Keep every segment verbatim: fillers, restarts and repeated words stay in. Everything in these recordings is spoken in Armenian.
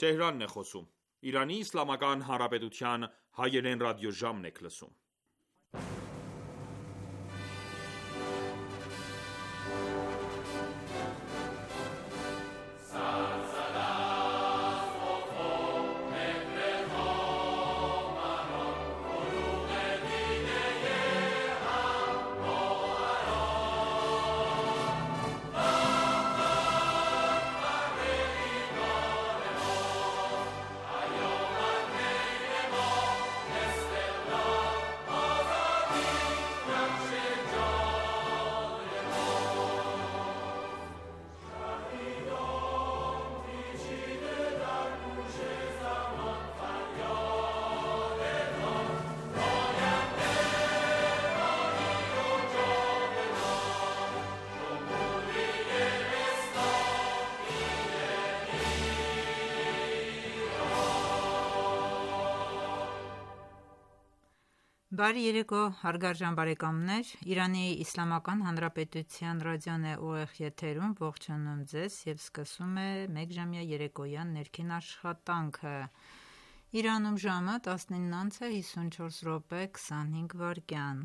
Թեհրանն է խոսում։ Իրանի Իսլամական Հանրապետության հայերեն ռադիոժամն եք լսում։ Բարի երեկո հարգարժան բարեկամներ, Իրանի Իսլամական Հանրապետության ռադիոն է ուղիղ եթերում, ողջունում ձեզ և սկսում է մեկժամյա երեկոյան ներքին աշխատանքը։ Իրանում ժամը տասնինը անց է հիսունչորս րոպե քսանհինգ վայրկյան։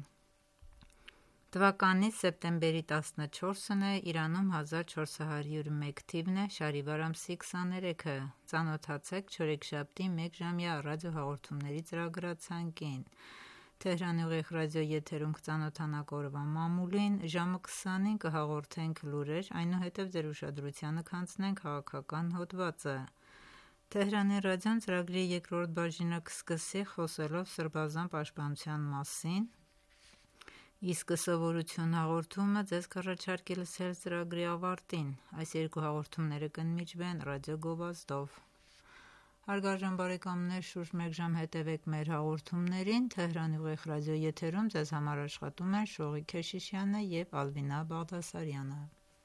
Թվականի սեպտեմբերի տասնչորսն է, Իրանում հազար չորս հարյուր մեկ թիվն է, շարիվար ամսի քսաներեքը։ Ծանոթացեք չորեքշաբթի մեկժամյա ռադիոհաղորդումների ծրագրացանկին։ Թեհրանի ուղիղ ռադիո եթերում կծանոթանանք օրվա մամուլին, ժամը քսանին կհաղորդենք լուրեր, այնուհետև ձեր ուշադրությանը կանցնենք քաղաքական հոդվածը։ Թեհրանի ռադիոն ծրագրի երկրորդ բաժինը կսկսի խոսելով Սրբազան պաշտպանության մասին, իսկ սովորություն հաղորդումը ձեզ կառաջարկի լսել ծրագրի ավարտին։ Այս երկու հաղորդումները կընդմիջվեն ռադիո գովազդով։ Հարգարժան բարեկամներ, շուրջ մեկ ժամ հետևեք մեր հաղորդումներին։ Թեհրանի ուղիղ ռադիո եթերում ձեզ համար աշխատում են Շողիկ Քեշիշյանը և Ալվինա Բաղդասարյանը։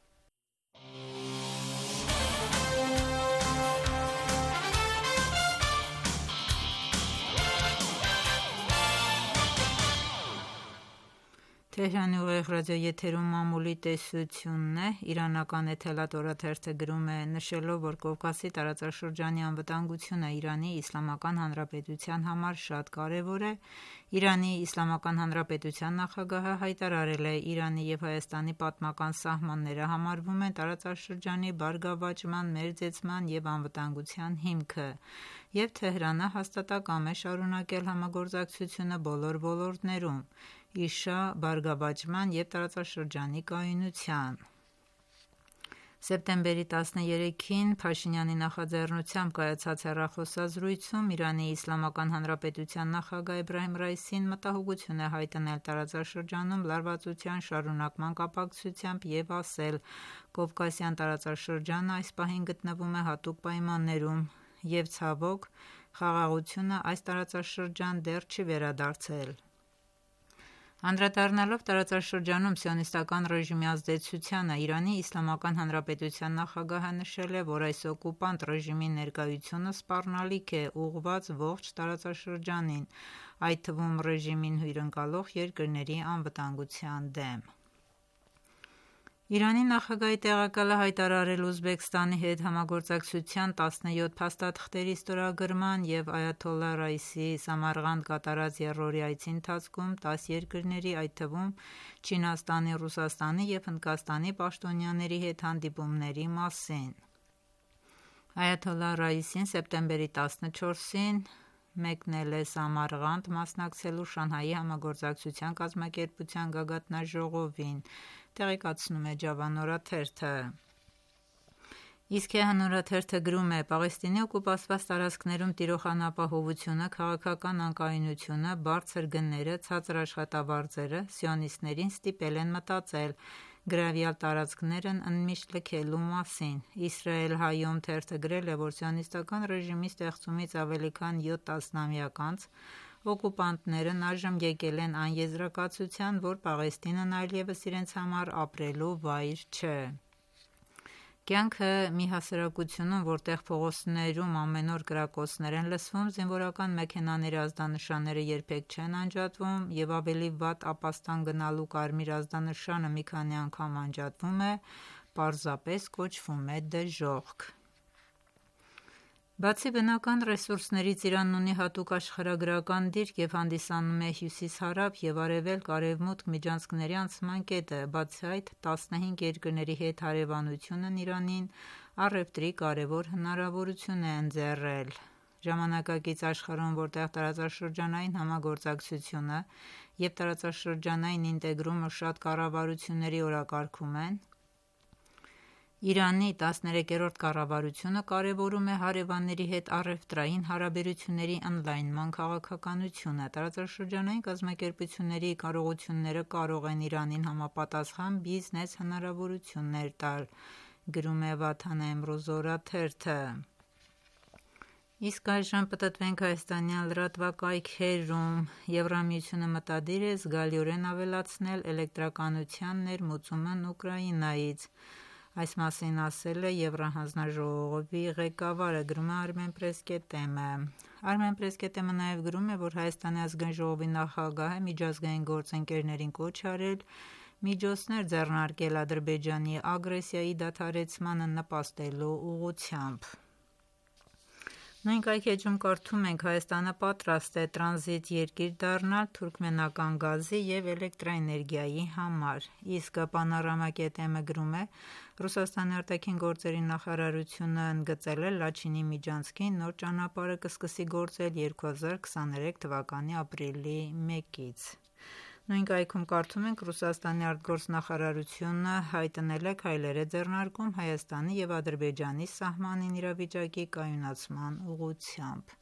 Թեհրանի ուղիղ ռադիո եթերում մամուլի տեսությունն է։ Իրանական Էթելատ օրաթերթը գրում է, նշելով, որ Կովկասի տարածաշրջանի անվտանգությունը Իրանի Իսլամական Հանրապետության համար շատ կարևոր է, Իրանի Իսլամական Հանրապետության նախագահը հայտարարել է, Իրանի և Հայաստանի պատմական սահմանները համարվում են տարածաշրջանի բարգավաճման, մերձեցման և անվտանգության հիմքը, և Թեհրանը հաստատակամ է շարունակել համագործակցությունը բոլոր ոլորտներում, իշա բարգավաճման և տարածաշրջանի կայունության։ Սեպտեմբերի տասներեքին Փաշինյանի նախաձեռնությամբ կայացած հեռախոսազրույցում Իրանի Իսլամական Հանրապետության նախագահ Էբրահիմ Ռայիսին մտահոգություն է հայտնել տարածաշրջանում լարվածության շարունակման կապակցությամբ և ասել. «Կովկասյան տարածաշրջանը այս պահին գտնվում է հատուկ պայմաններում, և ցավոք, խաղաղությունը այս տարածաշրջան դեռ չի վերադարձել»։ Անդրադառնալով տարածաշրջանում սիոնիստական ռեժիմի ազդեցությանը, Իրանի Իսլամական Հանրապետության նախագահը նշել է, որ այս օկուպանտ ռեժիմի ներկայությունը սպառնալիք է ուղղված ողջ տարածաշրջանին, այդ թվում ռեժիմին հյուրընկալող երկրների անվտանգության դեմ։ Իրանի նախագահի տեղակալը հայտարարել Ուզբեկստանի հետ համագործակցության տասնյոթ փաստաթղթերի ստորագրման և այաթոլլահ Ռայիսի Սամարղանդ կատարած եռօրյա այցի ընթացքում տաս երկրների, այդ թվում Չինաստանի, Ռուսաստանի և Հնդկաստանի պաշտոնյաների հետ հանդիպումների մասին։ Այաթոլլահ Ռայիսին սեպտեմբերի տասնչորսին մեկնել է Սամարղանդ մասնակցելու Շանհայի համագործակցության կազմակերպության գագաթնաժողովին, տեղեկացնում է Ջավան օրաթերթը։ Իսկ Քեհան օրաթերթը գրում է. «Պաղեստինի օկուպացված տարածքներում տիրող անապահովությունը, քաղաքական անկայունությունը, բարձր գները, ցածր աշխատավարձերը սիոնիստներին ստիպել են մտածել գրավյալ տարածքներն ընդմիշտ լքելու մասին»։ Իսրայել Հայոմ թերթը գրել է, որ սիոնիստական ռեժիմի ստեղծումից ավելի քան յոթ տասնամյակ անց օկուպանտներն այժմ եկել են այն եզրակացության, որ Պաղեստինն այլևս իրենց համար ապրելու վայր չէ։ Կյանքը մի հասարակությունում, որտեղ փողոցներում ամեն օր կրակոցներ են լսվում, զինվորական մեքենաների ազդանշանները երբեք չեն անջատվում և ավելի վատ ապաստան գնալու կարմիր ազդանշանը մի քանի անգամ անջատվում է, պարզապես կոչվում է դժոխք։ Բացի բնական ռեսուրսներից, Իրանն ունի հատուկ աշխարհագրական դիրք և հանդիսանում է հյուսիս-հարավ և արևելք-արևմուտք միջանցքների անցման կետը, բացի այդ, տասնհինգ երկրների հետ հարևանությունն Իրանին առևտրի կարևոր հնարավորություն է ընձեռել։ Ժամանակակից աշխարհում, որտեղ տարածաշրջանային համագործակցությունը և տարածաշրջանային ինտեգրումը շատ կառավարությունների օրակարգում են, Իրանի տասներեքերորդ կառավարությունը կարևորում է հարևանների հետ առևտրային հարաբերությունների ընդլայնման քաղաքականությունը։ Տարածաշրջանային կազմակերպությունների կարողությունները կարող են Իրանին համապատասխան բիզնես հնարավորություններ տալ, գրում է Վաթան Էմրոզ օրաթերթը։ Իսկ այժմ պտտվենք հայաստանյան լրատվակայքերում։ Եվրամիությունը մտադիր է զգալիորեն ավելացնել էլեկտրականության ներմուծումն Ուկրաինայից։ Այս մասին ասել է Եվրահանձնաժողովի ղեկավարը, գրում է Armenpress.am-ը։ Armenpress.am-ը նաև գրում է, որ Հայաստանի ազգային ժողովի նախագահը միջազգային գործընկերներին կոչ արել միջոցներ ձեռնարկել Ադրբեջանի ագրեսիայի դադարեցմանը նպաստելու ուղղությամբ։ Նույն կայքէջում կարդում ենք. Հայաստանը պատրաստ է տրանզիտ երկիր դառնալ թուրքմենական գազի և էլեկտրաէներգիայի համար։ Իսկ Panorama.am-ը գրում է. Ռուսաստանի արտաքին գործերի նախարարությունը ընդգծել է Լաչինի միջանցքին նոր ճանապարհը կսկսի գործել երկու հազար քսաներեք թվականի ապրիլի մեկից։ Նույն կայքում կարդում ենք. Ռուսաստանի արտգործնախարարությունը հայտնել է քայլեր է ձեռնարկում Հայաստանի և Ադրբեջանի սահմանին իրավիճակի կայունացման ուղղությամբ։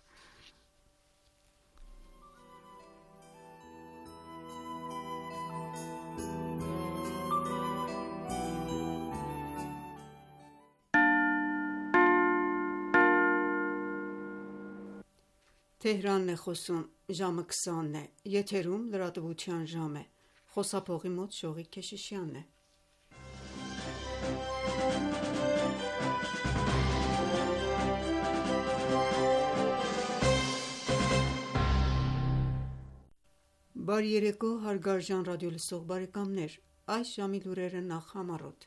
Թեհրանն է խոսում, ժամը քսանն է, եթերում լրատվության ժամ է, խոսափողի մոտ Շողիկ Քեշիշյանն է։ Բարի երեկո, հարգարժան ռադիոլսող բարեկամներ, այս ժամի լուրերը նախ համառոտ։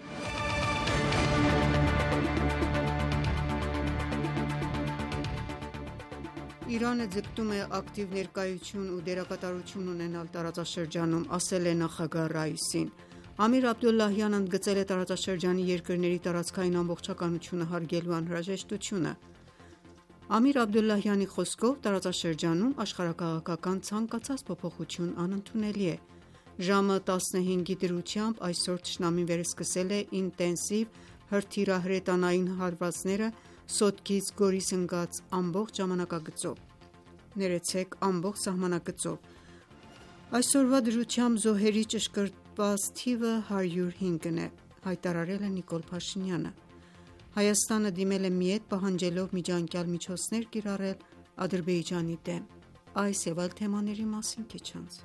Իրանը ձգտում է ակտիվ ներկայություն ու դերակատարություն ունենալ տարածաշրջանում, ասել է նախագահ Ռայիսին։ Ամիր Աբդոլլահյանն ընդգծել է տարածաշրջանի երկրների տարածքային ամբողջականությունը հարգելու անհրաժեշտությունը։ Ամիր Աբդոլլահյանի խոսքով տարածաշրջանում աշխարհաքաղաքական ցանկացած փոփոխություն անընդունելի է։ Ժամը տասնհինգի դրությամբ այսօր թշնամին վերսկսել է ինտենսիվ հրթիռահրետանային հարվածները Սոտքից Գորիս ընկած ամբողջ ժամանակագծով։ Ներեցեք ամբողջ սահմանակծով։ Այսօրվա դրությամբ զոհերի ճշգրտված թիվը հարյուր հինգն է, հայտարարել է Նիկոլ Փաշինյանը։ Հայաստանը դիմել է միետ պահանջելով միջանկյալ միջոցներ կիրառել Ադրբեջանի դեմ։ Այս և այլ թեմաների մասին քիչ անց։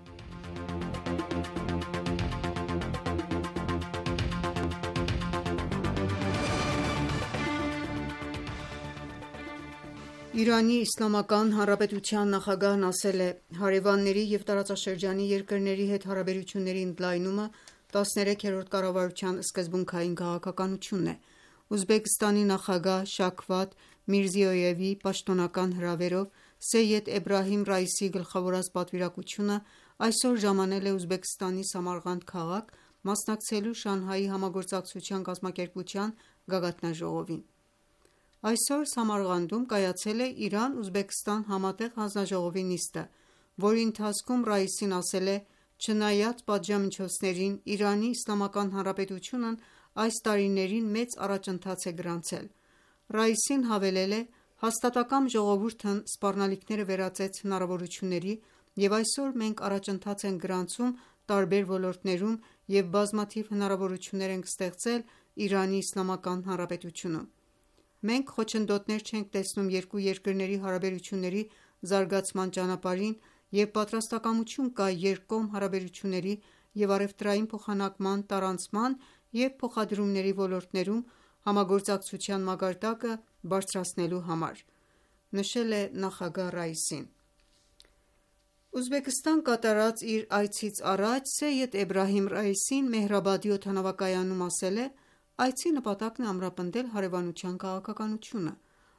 Իրանի Իսլամական Հանրապետության նախագահն ասել է. հարևանների և տարածաշրջանի երկրների հետ հարաբերությունների ընդլայնումը տասներեքերորդ կառավարության սկզբունքային քաղաքականությունն է։ Ուզբեկստանի նախագահ Շաքվաթ Միրզիոյևի պաշտոնական հրավերով Սեյեդ Էբրահիմ Ռայիսիի գլխավորած պատվիրակությունը այսօր ժամանել է Ուզբեկստանի Սամարղանդ քաղաք՝ մասնակցելու Շանհայի համագործակցության կազմակերպության գագաթնաժողովին։ Այսօր Սամարղանդում կայացել է Իրան-Ուզբեկստան համատեղ հանձնաժողովի նիստը, որի ընթացքում Ռայիսին ասել է. «Չնայած պատժամիջոցներին, Իրանի Իսլամական Հանրապետությունն այս տարիներին մեծ առաջընթաց է գրանցել»։ Ռայիսին հավելել է. «Հաստատակամ ժողովուրդն սպառնալիքները վերածեց հնարավորությունների, և այսօր մենք առաջընթաց ենք գրանցում տարբեր ոլորտներում և բազմաթիվ հնարավորություններ ենք ստեղծել Իրանի Իսլամական Հանրապետությունում։ Մենք խոչընդոտներ չենք տեսնում երկու երկրների հարաբերությունների զարգացման ճանապարհին և պատրաստակամություն կա երկկողմ հարաբերությունների և առևտրային փոխանակման, տարանցման և փոխադրումների ոլորտներում համագործակցության մակարդակը բարձրացնելու համար», նշել է նախագահ Ռայիսին։ Ուզբեկստան կատարած իր այցից առաջ Սեյեդ Էբրահիմ Ռայիսին Մեհրաբադի օդանավակայանում ասել է. «Այցի նպատակն է ամրապնդել հարևանության քաղաքականությունը»։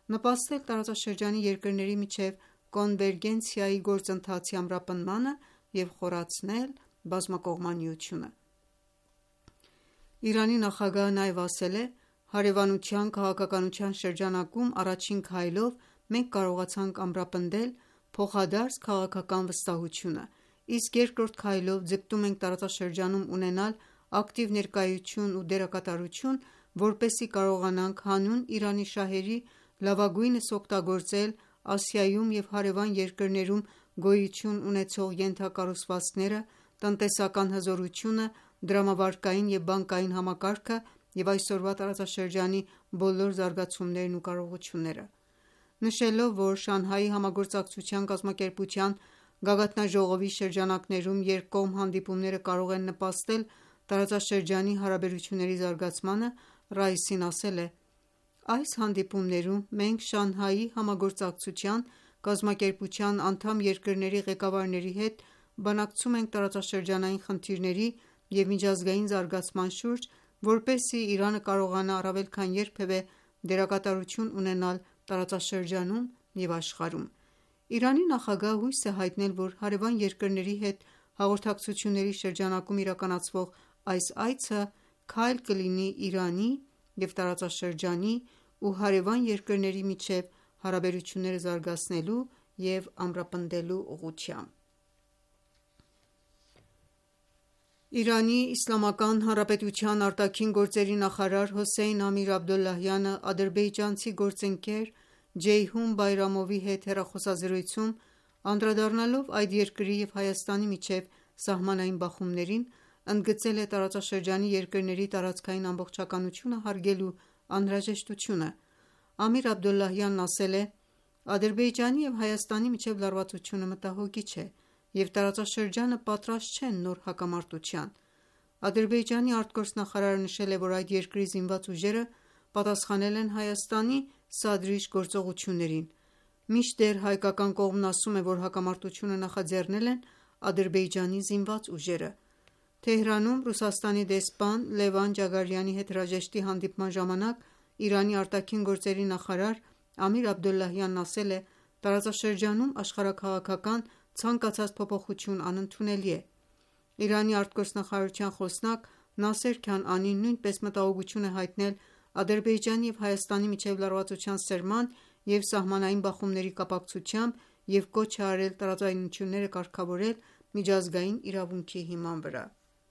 նպաստել տարածաշրջանի երկրների միջև կոնվերգենցիայի գործընթացի ամրապնդմանը և խորացնել բազմակողմանիությունը: Իրանի նախագահը նաև ասել է. «Հարևանության քաղաքականության շրջանակում առաջին քայլով մենք կարողացանք ամրապնդել փոխադարձ քաղաքական վստահությունը, իսկ երկրորդ քայլով ձգտում ենք տարածաշրջանում ունենալ ակտիվ ներկայություն ու դերակատարություն, որպեսզի կարողանանք հանուն Իրանի շահերի լավագույնս օգտագործել Ասիայում և հարևան երկրներում գոյություն ունեցող ենթակառուցվածքները, տնտեսական հզորությունը, դրամավարկային և բանկային համակարգը և այսօրվա տարածաշրջանի բոլոր զարգացումներն ու կարողությունները»: Նշելով, որ Շանհայի համագործակցության կազմակերպության գագաթնաժողովի շրջանակներում երկկողմ հանդիպումները կարող են նպաստել տարածաշրջանի հարաբերությունների զարգացմանը, Ռայիսին ասել է. «Այս հանդիպումներում մենք Շանհայի համագործակցության կազմակերպության անդամ երկրների ղեկավարների հետ բանակցում ենք տարածաշրջանային խնդիրների և միջազգային զարգացման շուրջ, որպեսզի Իրանը կարողանա առավել քան երբևէ դերակատարություն ունենալ տարածաշրջանում և աշխարհում»: Իրանի նախագահը հույս է հայտնել, որ հարևան երկրների հետ հաղորդակցությունների շրջանակում իրականացվող այս այցը քայլ կլինի Իրանի և տարածաշրջանի ու հարևան երկրների միջև հարաբերությունները զարգացնելու և ամրապնդելու ուղղությամբ: ԻԻՀ արտաքին գործերի նախարար Հոսեյն Ամիր-Աբդոլլահյանը ադրբեջանցի գործընկեր Ջեյհուն Բայրամովի հետ հեռախոսազրույցում, անդրադառնալով այդ երկրի և Հայաստանի միջև սահմանային բախումներին, ընդգծել է տարածաշրջանի երկրների տարածքային ամբողջականությունը հարգելու անհրաժեշտությունը: Ամիր Աբդոլլահյանն ասել է. «Ադրբեջանի և Հայաստանի միջև լարվածությունը մտահոգիչ է և տարածաշրջանը պատրաստ չէ նոր հակամարտության»: Ադրբեջանի ԱԳ նշել է, որ այդ երկրի զինված ուժերը պատասխանել են Հայաստանի Սադրիշ գործողություններին, մինչդեռ հայկական կողմն ասում է, որ հակամարտությունը նախաձեռնել են Ադրբեջանի զինված ուժերը: Թեհրանում Ռուսաստանի դեսպան Լևան Ջագարյանի հետ հրաժեշտի հանդիպման ժամանակ Իրանի ԱԳ նախարար Ամիր Աբդոլլահյանն ասել է. «Տարածաշրջանում աշխարհաքաղաքական ցանկացած փոփոխություն անընդունելի է»: Իրանի արտգործնախարարության խոսնակ Նասեր Քանանին նույնպես մտահոգություն է հայտնել Ադրբեջանի և Հայաստանի միջև լարվածության սրման և սահմանային բախումների կապակցությամբ և կոչ է արել տարաձայնությունները կարգավորել միջազգային իրավունքի հիման վրա: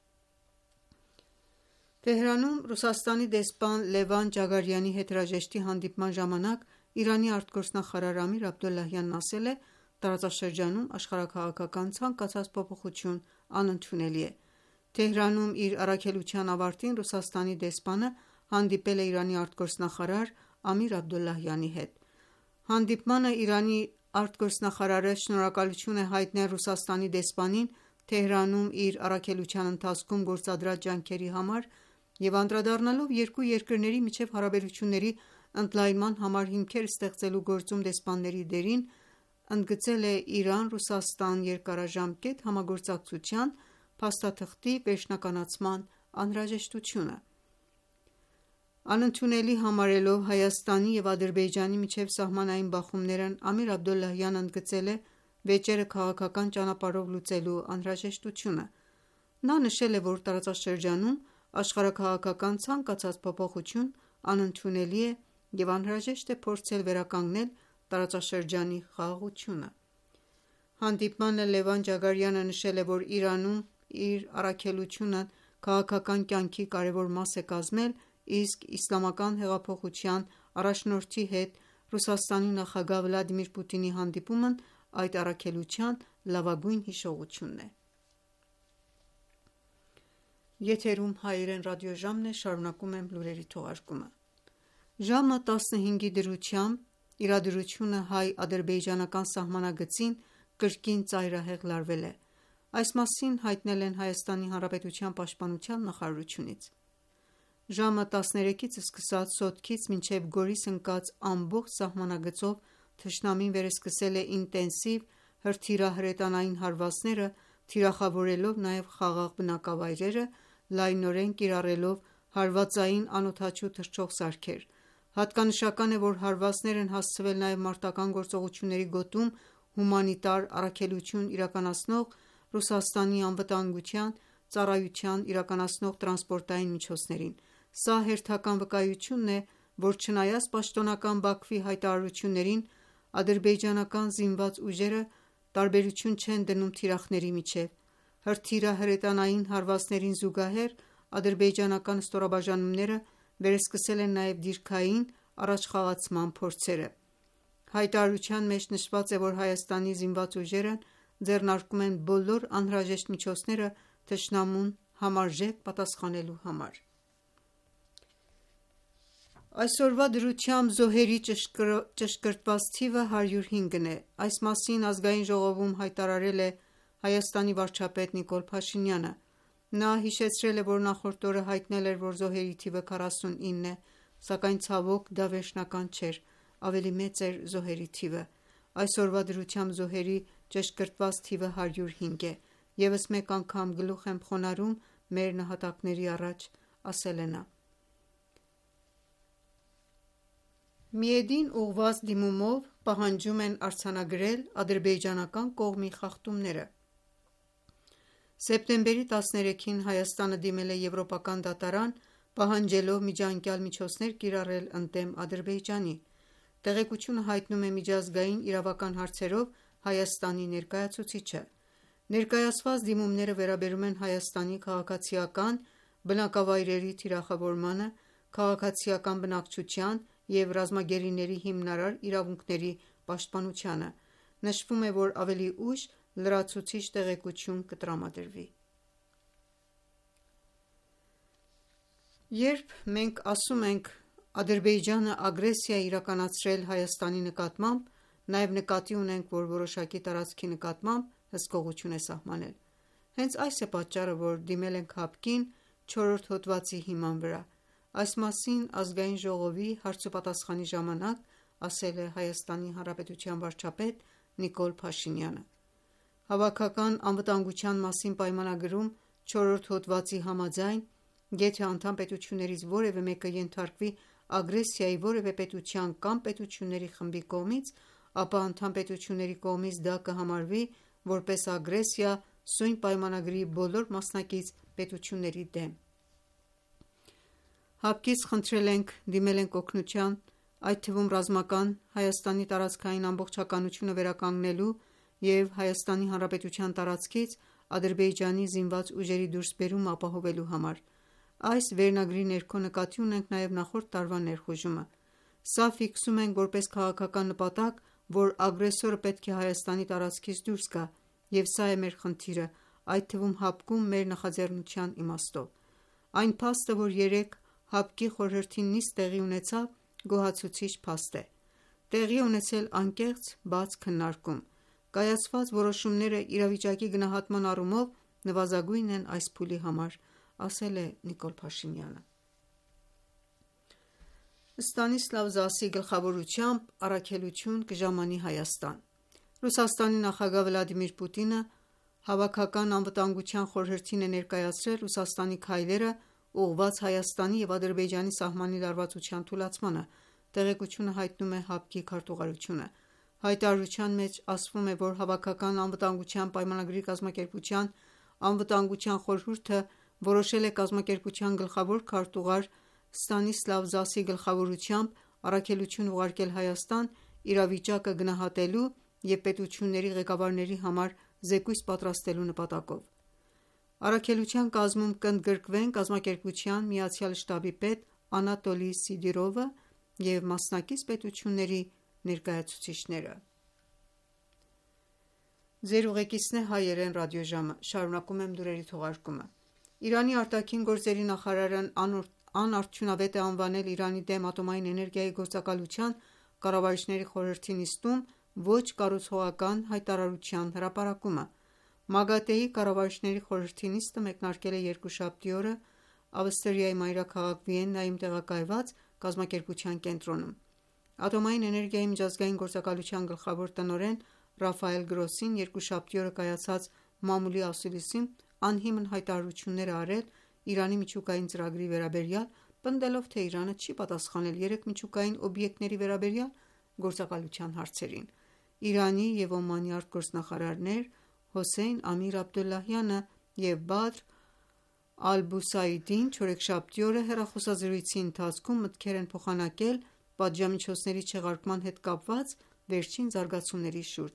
Թեհրանում Ռուսաստանի դեսպան Լևան Ջագարյանի հետ հրաժեշտի հանդիպման ժամանակ Իրանի արտգործնախարար Ամիր Աբդոլլահյանն ասել է. «Տարածաշրջանում աշխարհաքաղաքական ցանկացած փոփոխություն անընդունելի է»: Թեհրանում իր առաքելության ավարտին Ռուսաստանի դեսպանը հանդիպել է Իրանի արտգործնախարար Ամիր Աբդոլլահյանի հետ: Հանդիպմանը Իրանի արտգործնախարարը շնորհակալություն է հայտնել Ռուսաստանի դեսպանին Թեհրանում իր առաքելության ընթացքում գործադրած ջանքերի համար և անդրադառնալով երկու երկրների միջև հարաբերությունների ընդլայնման համար հիմքեր ստեղծելու գործում դեսպանների դերին, ընդգծել է Իրան-Ռուսաստան երկարաժամկետ համագործակցության փաստաթղթի վերջնականացման անհրաժեշտությունը: Անընդունելի համարելով Հայաստանի և Ադրբեջանի միջև սահմանային բախումներն Ամիր Աբդոլլահյանն ընդգծել է վեճերը քաղաքական ճանապարհով լուծելու անհրաժեշտությունը: Նա նշել է, որ տարածաշրջանում աշխարհաքաղաքական ցանկացած փոփոխություն անընդունելի է և անհրաժեշտ է փորձել վերականգնել տարածաշրջանի խաղաղությունը: Հանդիպմանը Լևան Ջագարյանը նշել է, որ Իրանում իր առաքելությունն քաղաքական կյանքի կարևոր մաս է կազմել, իսկ Իսլամական հեղափոխության առաջնորդի հետ Ռուսաստանի նախագահ Վլադիմիր Պուտինի հանդիպումն այդ առաքելության լավագույն հիշողությունն է: Ժամը տասնհինգի դրությամբ իրադրությունը հայ-ադրբեջանական սահմանագծին կրկին ծայրահեղ լարվել է: Այս մասին հայտնել են ՀՀ պաշտպանության նախարարությունից: Ժամը տասներեքից սկսած Սոտքից մինչև Գորիս ընկած ամբողջ սահմանագծով թշնամին վերսկսել է ինտենսիվ հրթիռահրետանային հարվածները, թիրախավորելով նաև խաղաղ բնակավայրերը, լայնորեն կիրառելով հարվածային անօդաչու թռչող սարքեր: Հատկանշական է, որ հարվածներ են հասցվել նաև մարտական գործողությունների գոտում հումանիտար առաքելություն իրականացնող Ռուսաստանի անվտանգության ծառայության իրականացնող տրանսպորտային միջոցներին: Սա հերթական վկայությունն է, որ չնայած պաշտոնական Բաքվի հայտարարություններին, ադրբեջանական զինված ուժերը տարբերություն չեն դնում թիրախների միջև: Հրթիռահրետանային հարվածներին զուգահեռ ադրբեջանական ստորաբաժանումները վերսկսել են նաև դիրքային առաջխաղացման փորձերը: Հայտարարության մեջ նշված է, որ Հայաստանի զինված ուժերն ձեռնարկում են բոլոր անհրաժեշտ միջոցները թշնամուն համարժեք պատասխանելու համար: Այսօրվա դրությամբ զոհերի ճշգրտված թիվը հարյուր հինգն է: Այս մասին Ազգային ժողովում հայտարարել է Հայաստանի վարչապետ Նիկոլ Փաշինյանը: Նա հիշեցրել է, որ նախորդ օրը հայտնել էր, որ զոհերի թիվը քառասունինն է, սակայն ցավոք դա վերջնական չէր, ավելի մեծ էր զոհերի թիվը: Այսօրվա դրությամբ զոհերի ճշգրտված թիվը հարյուր հինգ է: Եվս մեկ անգամ գլուխ եմ խոնարհում մեր նահատակների առաջ, ասել է նա: Միեդին ուղղված դիմումով պահանջում են արձանագրել ադրբեջանական կողմի խախտումները: Սեպտեմբերի տասներեքին Հայաստանը դիմել է Եվրոպական դատարան, պահանջելով միջանկյալ միջոցներ կիրառել ընդդեմ Ադրբեջանի: Տեղեկությունը հայտնում է միջազգային իրավական հարցերով Հայաստանի ներկայացուցիչը: Ներկայացված դիմումները վերաբերում են Հայաստանի քաղաքացիական բնակավայրերի թիրախավորմանը, քաղաքացիական բնակչության և ռազմագերիների հիմնարար իրավունքների պաշտպանությանը: Նշվում է, որ ավելի ուշ լրացուցիչ տեղեկություն կտրամադրվի: Երբ մենք ասում ենք Ադրբեջանը ագրեսիա է իրականացրել Հայաստանի նկատմամբ, նաև նկատի ունենք, որ որոշակի տարածքի նկատմամբ հսկողություն է սահմանել: Հենց այս է պատճառը, որ դիմել ենք ՀԱՊԿ-ին չորրորդ հոդվածի հիման վրա: Այս մասին Ազգային ժողովի հարցուպատասխանի ժամանակ ասել է ՀՀ վարչապետ Նիկոլ Փաշինյանը: Հավաքական անվտանգության մասին պայմանագրում չորրորդ հոդվածի համաձայն, եթե անդամ պետություններից որևէ մեկը ենթարկվի ագրեսիայի որևէ պետության կամ պետությունների խմբի կողմից, ապա անդամ պետությունների կողմից դա կհամարվի որպես ագրեսիա սույն պայմանագրի բոլոր մասնակից պետությունների դեմ: ՀԱՊԿ-ից խնդրել ենք, դիմել ենք օգնության, այդ թվում ռազմական Հայաստանի տարածքային ամբողջականությունը վերականգնելու և ՀՀ տարածքից Ադրբեջանի զինված ուժերի դուրսբերումը ապահովելու համար: Այս վերնագրի ներքո նկատի ունենք նաև նախորդ տարվա ներխուժումը: Սա ֆիքսում ենք որպես քաղաքական նպատակ, որ ագրեսորը պետք է Հայաստանի տարածքից դուրս գա և սա է մեր խնդիրը, այդ թվում ՀԱՊԿ-ում մեր նախաձեռնության իմաստով: Այն փաստը, որ երեկ ՀԱՊԿ-ի խորհրդի նիստ տեղի ունեցավ, գոհացուցիչ փաստ է: Տեղի է ունեցել անկեղծ, բաց քննարկում: Կայացված որոշումները իրավիճակի գնահատման առումով նվազագույնն են այս փուլի համար, ասել է Նիկոլ Փաշինյանը: Ստանիսլավ Զասի գլխավորությամբ առաքելություն կժամանի Հայաստան: Ռուսաստանի նախագահ Վլադիմիր Պուտինը Հավաքական անվտանգության խորհրդին է ներկայացրել Ռուսաստանի քայլերը ուղղված Հայաստանի և Ադրբեջանի սահմանի լարվածության թուլացմանը: Տեղեկությունը հայտնում է ՀԱՊԿ-ի քարտուղարությունը: Հայտարարության մեջ ասվում է, որ Հավաքական անվտանգության պայմանագրի կազմակերպության Անվտանգության խորհուրդը որոշել է կազմակերպության գլխավոր քարտուղար Ստանիսլավ Զասի գլխավորությամբ առաքելություն ուղարկել Հայաստան իրավիճակը գնահատելու և պետությունների ղեկավարների համար զեկույց պատրաստելու նպատակով: Առաքելության կազմում կընդգրկվեն կազմակերպության Միացյալ շտաբի պետ Անատոլի Սիդիրովը և մասնակից պետությունների ներկայացուցիչները: Իրանի արտաքին գործերի նախարարն անարդյունավետ է անվանել Իրանի դեմ ատոմային էներգիայի գործակալության կառավարիչների խորհրդի նիստում ոչ կառուցողական հայտարարության հրապարակումը: ՄԱԳԱՏԷ-ի կառավարիչների խորհրդի նիստը մեկնարկել է երկուշաբթի օրը Ավստրիայի մայրաքաղաք Վիեննայում տեղակայված կազմակերպության կենտրոնում: Ատոմային էներգիայի միջազգային գործակալության գլխավոր տնօրեն Ռաֆայել Գրոսին երկուշաբթի օրը կայացած մամուլի ասուլիսում անհիմն հայտարարություններ է արել Իրանի միջուկային ծրագրի վերաբերյալ պնդելով, թե Իրանը չի պատասխանել երեք միջուկային օբյեկտների վերաբերյալ գործակալության հարցերին։ Իրանի և Օմանի արտգործնախարարներ Հոսեյն Ամիր Աբդոլլահյանը և Բադր Ալբուսայդին չորեքշաբթի օրը հեռախոսազրույցի ընթացքում մտքեր են փոխանակել պատժամիջոցների չեղարկման հետ կապված վերջին զարգացումների շուրջ։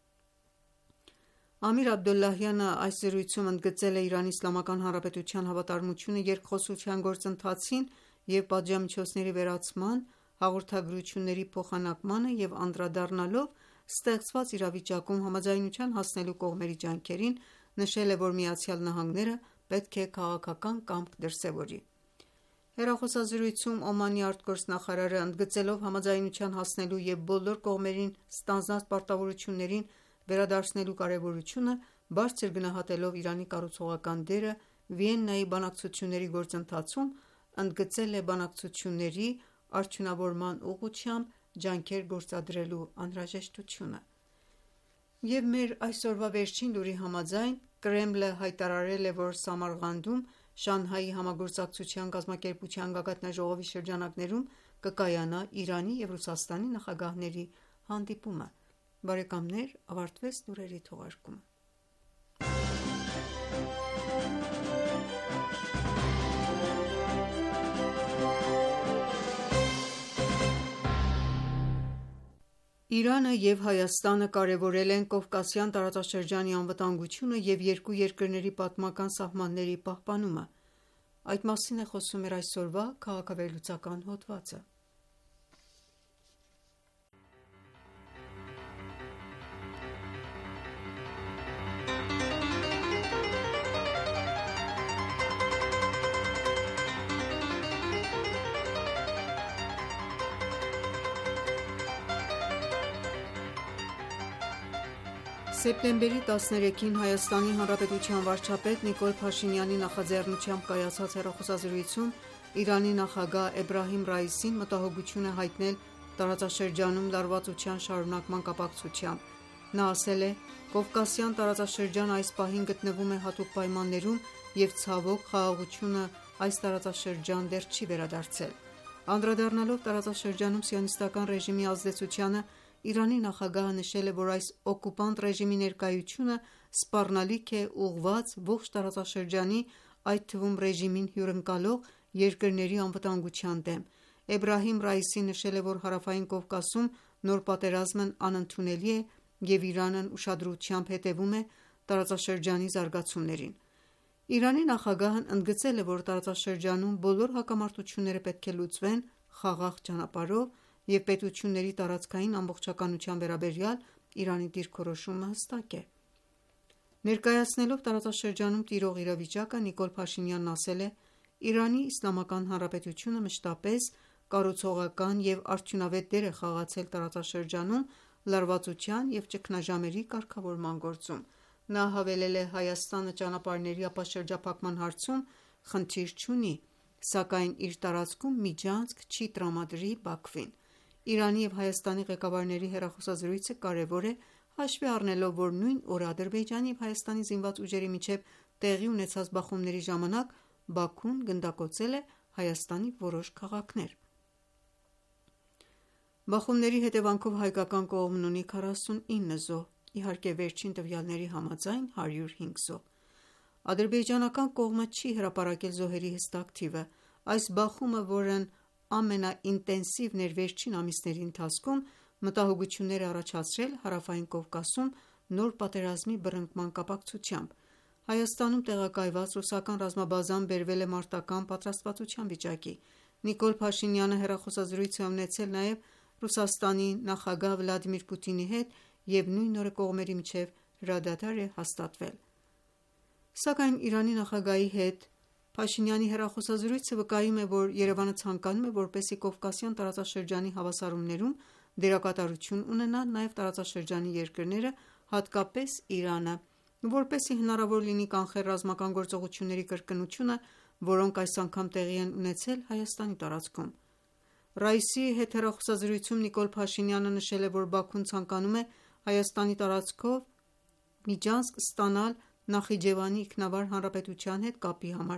Ամիր Աբդոլլահյանը այս զրույցում ընդգծել է Իրանի Իսլամական Հանրապետության հավատարմությունը երկխոսության գործընթացին և պատժամիջոցների վերացման, հաղորդագրությունների փոխանակմանը և անդրադառնալով ստեղծված իրավիճակում համաձայնության հասնելու կողմերի ջանքերին, նշել է, որ ԱՄՆ-ը պետք է քաղաքական կամք դրսևորի։ Հեռախոսազրույցում Օմանի արտգործնախարարը, ընդգծելով համաձայնության հասնելու և բոլոր կողմերին ստանձնած պարտավորություններին վերադարձնելու կարևորությունը, բարձր գնահատելով Իրանի կառուցողական դերը Վիեննայի բանակցությունների գործընթացում, ընդգծել է բանակցությունների արդյունավորման ուղղությամբ ջանքեր գործադրելու անհրաժեշտությունը։ Եվ մեր այսօրվա վերջին լուրի համաձայն, Կրեմլը հայտարարել է, որ Սամարղանդում Շանհայի համագործակցության կազմակերպության գագաթնաժողովի շրջանակներում կկայանա Իրանի և Ռուսաստանի նախագահների հանդիպումը։ Բարեկամներ ավարտվեց լուրերի թողարկումը։ Իրանը և Հայաստանը կարևորել են Կովկասյան տարածաշրջանի անվտանգությունը և երկու երկրների պատմական սահմանների պահպանումը։ Այդ մասին է խոսում մեր այսօրվա քաղաքավերլուծական հոդվածը։ Սեպտեմբերի տասներեքին Հայաստանի Հանրապետության վարչապետ Նիկոլ Փաշինյանի նախաձեռնությամբ կայացած հեռախոսազրույցում Իրանի նախագահ Էբրահիմ Ռայիսին մտահոգություն է հայտնել տարածաշրջանում լարվածության շարունակման կապակցությամբ։ Նա ասել է. «Կովկասյան տարածաշրջանը այս պահին գտնվում է հատուկ պայմաններում և ցավոք խաղաղությունը այս տարածաշրջան դեռ չի վերադարձել»։ Անդրադառնալով տարածաշրջանում սիոնիստական ռեժիմի ազդեցությանը, Իրանի նախագահը նշել է, որ այս օկուպանտ ռեժիմի ներկայությունը սպառնալիք է ուղղված ողջ տարածաշրջանի, այդ թվում ռեժիմին հյուրընկալող երկրների անվտանգության դեմ։ Էբրահիմ Ռայիսին նշել է, որ Հարավային Կովկասում նոր պատերազմն անընդունելի է և Իրանն ուշադրությամբ հետևում է տարածաշրջանի զարգացումներին։ Իրանի նախագահն ընդգծել է, որ տարածաշրջանում բոլոր հակամարտությունները պետք է լուծվեն խաղաղ ճանապարհով և պետությունների տարածքային ամբողջականության վերաբերյալ Իրանի դիրքորոշումը հստակ է։ Ներկայացնելով տարածաշրջանում տիրող իրավիճակը, Նիկոլ Փաշինյանն ասել է. «Իրանի Իսլամական Հանրապետությունը մշտապես կառուցողական և արդյունավետ դեր է խաղացել տարածաշրջանում լարվածության և ճգնաժամերի կարգավորման գործում»։ Նա հավելել է. «Հայաստանը ճանապարհների ապաշրջափակման հարցում խնդիր չունի, սակայն իր տարածքում միջանցք չի տրամադրի Բաքվին»։ Իրանի և Հայաստանի ղեկավարների հեռախոսազրույցը կարևոր է, հաշվի առնելով, որ նույն օրը Ադրբեջանի և Հայաստանի զինված ուժերի միջև տեղի ունեցած բախումների ժամանակ Բաքուն գնդակոծել է Հայաստանի որոշ քաղաքներ։ Բախումների հետևանքով հայկական կողմն ունի քառասունինը զոհ, իհարկե վերջին տվյալների համաձայն՝ հարյուր ու հինգ զոհ։ Ադրբեջանական կողմը չի հրապարակել զոհերի հստակ թիվը։ Այս բախումը, որն ամենաինտենսիվն էր վերջին ամիսների ընթացքում, մտահոգություններ է առաջացրել Հարավային Կովկասում նոր պատերազմի բռնկման կապակցությամբ։ Հայաստանում տեղակայված ռուսական ռազմաբազան բերվել է մարտական պատրաստվածության վիճակի։ Նիկոլ Փաշինյանը հեռախոսազրույց է ունեցել նաև Ռուսաստանի նախագահ Վլադիմիր Պուտինի հետ և նույն օրը կողմերի միջև հրադադար է հաստատվել։ Սակայն Իրանի նախագահի հետ Փաշինյանի հեռախոսազրույցը վկայում է, որ Երևանը ցանկանում է, որպեսզի Կովկասյան տարածաշրջանի հավասարումներում դերակատարություն ունենան նաև տարածաշրջանի երկրները, հատկապես Իրանը, որպեսզի հնարավոր լինի կանխել ռազմական գործողությունների կրկնությունը, որոնք այս անգամ տեղի են ունեցել Հայաստանի տարածքում։ Ռայիսի հետ հեռախոսազրույցում Նիկոլ Փաշինյանը նշել է, որ Բաքուն ցանկանում է Հայաստանի տարածքով միջանցք ստանալ Նախիջևանի ինքնավար հանրապետության հետ կապի համար։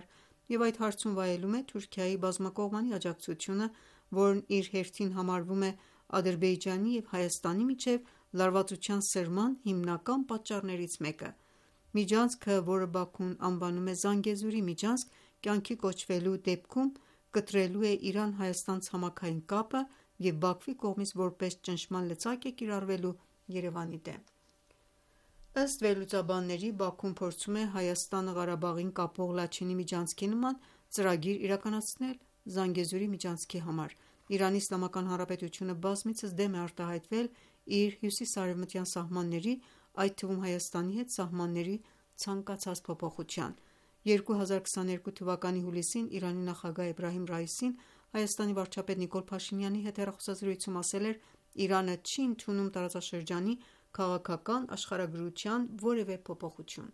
և այդ հարցում վայելում է Թուրքիայի բազմակողմանի աջակցությունը, որն իր հերթին համարվում է Ադրբեջանի և Հայաստանի միջև լարվածության սրման հիմնական պատճառներից մեկը: Միջանցքը, որը Բաքուն անվանում է «Զանգեզուրի միջանցք», կյանքի կոչվելու դեպքում կտրելու է Իրան-Հայաստան ցամաքային կապը և Բաքվի կողմից որպես ճնշման լծակ է կիրառվելու Երևանի դեմ: Ըստ վերլուծաբանների, Բաքուն փորձում է Հայաստանը Ղարաբաղին կապող Լաչինի միջանցքի նման ծրագիր իրականացնել Զանգեզուրի միջանցքի համար: Իրանի Իսլամական Հանրապետությունը բազմիցս դեմ է արտահայտվել իր հյուսիս-արևմտյան սահմանների, այդ թվում Հայաստանի հետ սահմանների ցանկացած փոփոխության: երկու հազար քսաներկու թվականի հուլիսին Իրանի նախագահ Էբրահիմ Ռայիսին Հայաստանի վարչապետ Նիկոլ Փաշինյանի հետ հեռախոսազրույցում ասել էր. «Իրանը չի ընդունում տարածաշրջանի քաղաքական աշխարհագրության որևէ փոփոխություն»: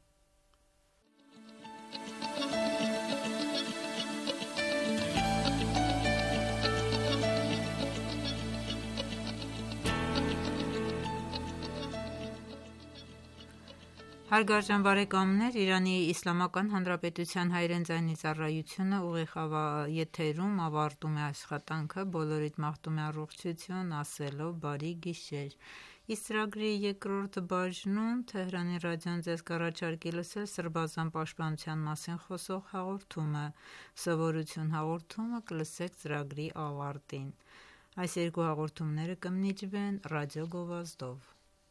Հարգարժան բարեկամներ, Իրանի Իսլամական Հանրապետության հայրեն ձայնի ծառայությունը ուղիղ եթերում ավարտում է աշխատանքը: Բոլորիդ մաղթում է առողջություն, ասելով բարի գիշեր: Իսկ ծրագրի երկրորդ բաժնում Թեհրանի ռադիոն ձեզ կառաջարկի լսել Սրբազան պաշտպանության մասին խոսող հաղորդումը: Սովորություն հաղորդումը կլսեք ծրագրի ավարտին: Այս երկու հաղորդումները կմնիջվեն ռադիո գովազդով: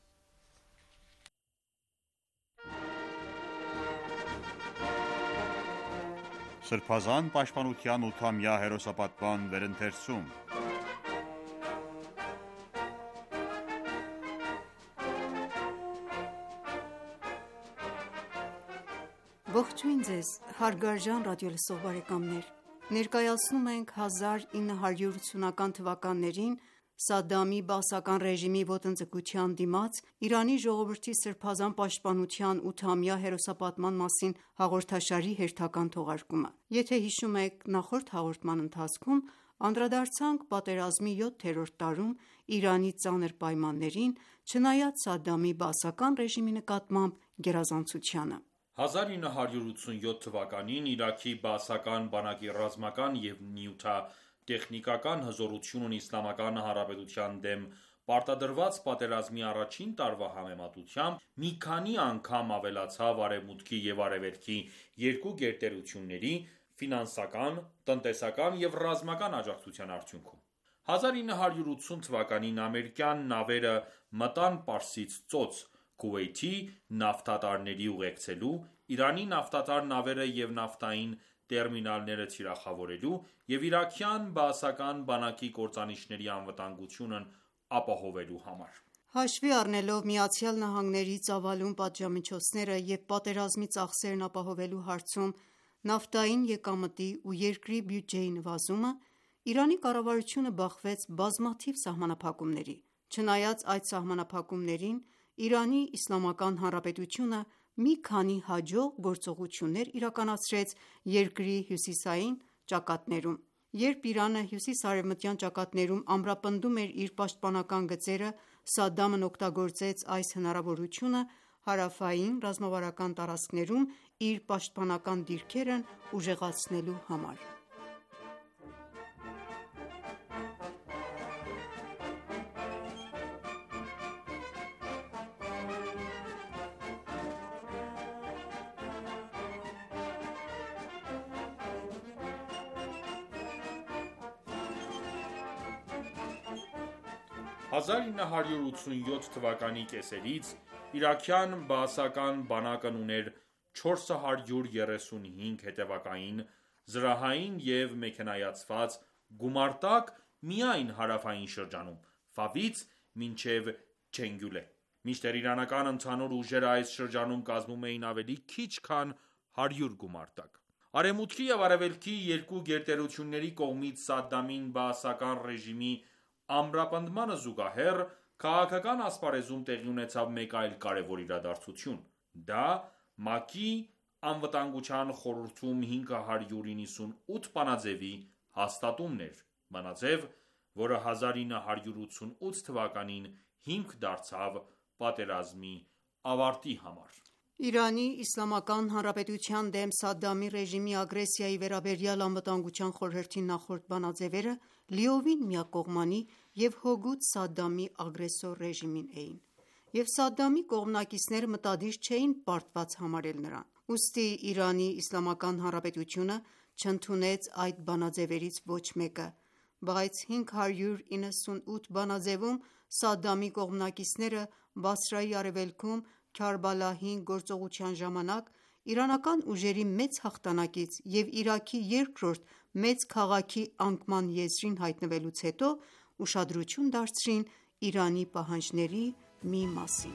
Սրբազան պաշտպանության ութամյա հերոսապատման վերընթերցում Ողջույն ձեզ հարգարժան ռադիոլսող բարեկամներ: Ներկայացնում ենք հազար ինը հարյուր ութսունական թվականներին Սադամի բաասական ռեժիմի ոտնձգության դիմաց Իրանի ժողովրդի սրբազան պաշտպանության ութամյա հերոսապատման մասին հաղորդաշարի հերթական թողարկումը: Եթե հիշում եք, նախորդ հաղորդման ընթացքում անդրադարձանք պատերազմի յոթերորդ տարում Իրանի ծանր պայմաններին, չնայած Սադամի բաասական ռեժիմի նկատմամբ գերազանցությանը: հազար ինը հարյուր ութսունյոթ թվականին Իրաքի բաասական բանակի ռազմական և նյութատեխնիկական հզորությունն Իսլամական Հանրապետության դեմ պարտադրված պատերազմի առաջին տարվա համեմատությամբ մի քանի անգամ ավելացավ Արևմուտքի և Արևելքի երկու գերտերությունների ֆինանսական, տնտեսական և ռազմական աջակցության արդյունքում: հազար ինը հարյուր ութսուն թվականին ամերիկյան նավերը մտան Պարսից ծոց՝ Քուվեյթի նավթատարների ուղեկցելու, Իրանի նավթատար նավերը և նավթային տերմինալները թիրախավորելու և իրաքյան բաասական բանակի կործանիչների անվտանգությունն ապահովելու համար: Հաշվի առնելով ԱՄՆ-ի ծավալուն պատժամիջոցները և պատերազմի ծախսերն ապահովելու հարցում նավթային եկամտի ու երկրի բյուջեի նվազումը, Իրանի կառավարությունը բախվեց բազմաթիվ սահմանափակումների: Չնայած այդ սահմանափակումներին, Իրանի Իսլամական Հանրապետությունը մի քանի հաջող գործողություններ իրականացրեց երկրի հյուսիսային ճակատներում: Երբ Իրանը հյուսիս-արևմտյան ճակատներում ամրապնդում էր իր պաշտպանական գծերը, Սադամն օգտագործեց այս հնարավորությունը հարավային ռազմավարական տարածքներում իր պաշտպանական դիրքերն ուժեղացնելու համար: հազար ինը հարյուր ութսունյոթ թվականի կեսերից իրաքյան բաասական բանակն ուներ չորս հարյուր երեսունհինգ հետևակային, զրահային և մեքենայացված գումարտակ միայն հարավային շրջանում՝ Ֆավից մինչև Չենգուլե: Մինչդեռ իրանական ընդհանուր ուժերը այս շրջանում կազմում էին ավելի քիչ քան հարյուր գումարտակ: Արևմուտքի և Արևելքի երկու գերտերությունների կողմից Սադամի բաասական ռեժիմի ամրապնդմանը զուգահեռ, քաղաքական ասպարեզում տեղի ունեցավ մեկ այլ կարևոր իրադարձություն: Դա ՄԱԿ-ի Անվտանգության խորհրդում հինգ հարյուր իննսունութ բանաձեւի հաստատումն էր: Բանաձև, որը հազար ինը հարյուր ութսունութ թվականին հիմք դարձավ պատերազմի ավարտի համար: Իրանի Իսլամական Հանրապետության դեմ Սադդամի ռեժիմի ագրեսիայի վերաբերյալ Անվտանգության խորհրդի նախորդ բանաձևերը լիովին միակողմանի և հօգուտ Սադդամի ագրեսոր ռեժիմին էին, և Սադդամի կողմնակիցները մտադիր չէին պարտված համարել նրան: Ուստի Իրանի Իսլամական Հանրապետությունը չընդունեց այդ բանաձևերից ոչ մեկը, բայց հինգ հարյուր իննսունութ բանաձեվում Սադդամի կողմնակիցները Բասրայի արևելքում Քարբալա հինգ գործողության ժամանակ իրանական ուժերի մեծ հաղթանակից և Իրաքի երկրորդ մեծ քաղաքի անկման եզրին հայտնվելուց հետո ուշադրություն դարձրին Իրանի պահանջների մի մասին: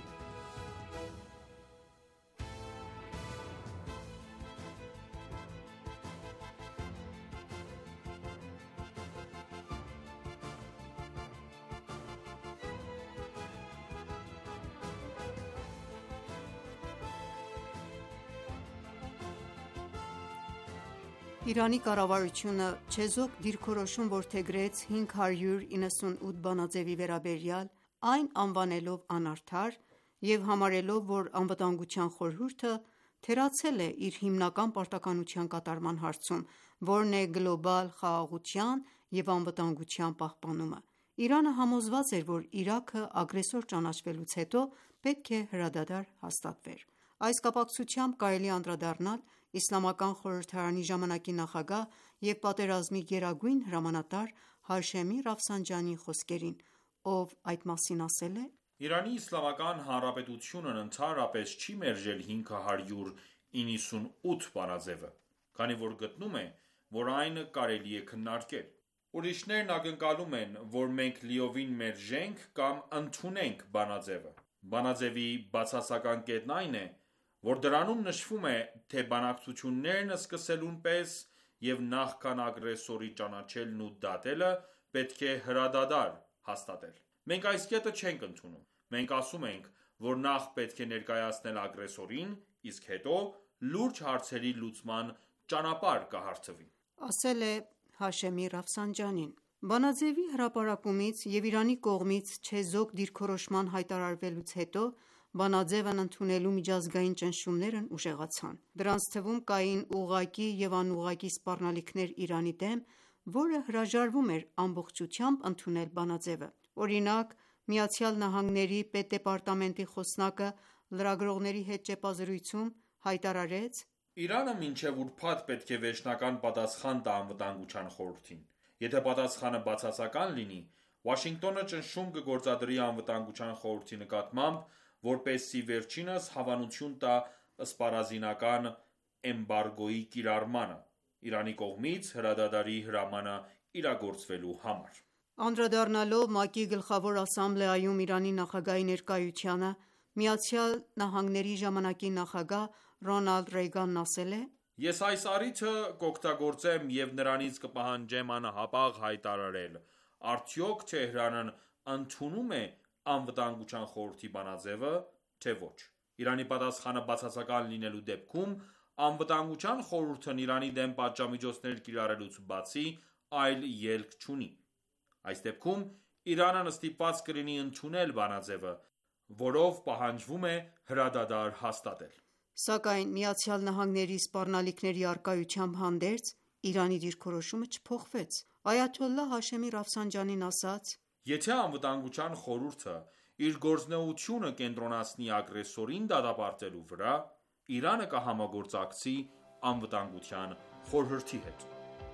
Իրանի կառավարությունը չեզոք դիրքորոշում որդեգրեց հինգ հարյուր իննսունութ բանաձևի վերաբերյալ, այն անվանելով անարդար և համարելով, որ Անվտանգության խորհուրդը թերացել է իր հիմնական պարտականության կատարման հարցում, որն է գլոբալ խաղաղության և անվտանգության պահպանումը: Իրանը համոզված էր, որ Իրաքը ագրեսոր ճանաչվելուց հետո պետք է հրադադար հաստատվեր: Այս կապակցությամբ կարելի է անդրադառնալ Իսլամական խորհրդարանի ժամանակի նախագահ և պատերազմի գերագույն հրամանատար Հաշեմի խոսքերին, ով այդ մասին ասել է. «Իրանի Իսլամական Հանրապետությունն ընդհանրապես չի մերժել հինգ հարյուր իննսունութ բանաձևը, քանի որ գտնում է, որ այն կարելի է քննարկել: Ուրիշներն ակնկալում են, որ մենք լիովին մերժենք կամ ընդունենք բանաձևը: Բանաձևի բացասական կետն այն է, որ դրանում նշվում է, թե բանակցություններն սկսելուն պես և նախքան ագրեսորի ճանաչելն ու դատելը պետք է հրադադար հաստատել: Մենք այս կետը չենք ընդունում: Մենք ասում ենք, որ նախ պետք է ներկայացնել ագրեսորին, իսկ հետո լուրջ հարցերի լուծման ճանապարհ կհարթվի»: Ասել է Հաշեմի Ռաֆսանջանին: Բանաձևի հրապարակումից և Իրանի կողմից չեզոք դիրքորոշման հայտարարվելուց հետո բանաձևն ընդունելու միջազգային ճնշումներն ուժեղացան: Դրանց թվում կային ուղղակի և անուղղակի սպառնալիքներ Իրանի դեմ, որը հրաժարվում էր ամբողջությամբ ընդունել բանաձևը: Օրինակ ԱՄՆ պետդեպարտամենտի խոսնակը լրագրողների հետ ճեպազրույցում հայտարարեց. «Իրանը մինչև ուրբաթ պետք է վերջնական պատասխան տա Անվտանգության խորհրդին: Եթե պատասխանը բացասական լինի, Վաշինգտոնը ճնշում կգործադրի Անվտանգության խորհրդի նկատմամբ, որպեսզի վերջինս հավանություն տա սպառազինական էմբարգոյի կիրառմանը՝ Իրանի կողմից հրադադարի հրամանը իրագործվելու համար»: Անդրադառնալով ՄԱԿ-ի Գլխավոր ասամբլեայում Իրանի նախագահի ներկայությանը, ԱՄՆ ժամանակի նախագահ Ռոնալդ Ռեյգանն ասել է. «Ես այս առիթը կօգտագործեմ և նրանից կպահանջեմ անհապաղ հայտարարել՝ արդյոք Թեհրանն ընդունո՞ւմ է Անվտանգության խորհրդի բանաձևը, թե ոչ: Իրանի պատասխանը բացասական լինելու դեպքում Անվտանգության խորհուրդն Իրանի դեմ պատժամիջոցներ կիրառելուց բացի այլ ելք չունի: Այս դեպքում Իրանն ստիպված կլինի ընդունել բանաձևը, որով պահանջվում է հրադադար հաստատել»: Սակայն ԱՄՆ-ի սպառնալիքների առկայությամբ հանդերձ, Իրանի դիրքորոշումը չփոխվեց: Այաթոլլահ Հաշեմի Ռաֆսանջանին ասաց. «Եթե Անվտանգության խորհուրդը իր գործունեությունը կենտրոնացնի ագրեսորին դատապարտելու վրա, Իրանը կհամագործակցի Անվտանգության խորհրդի հետ»: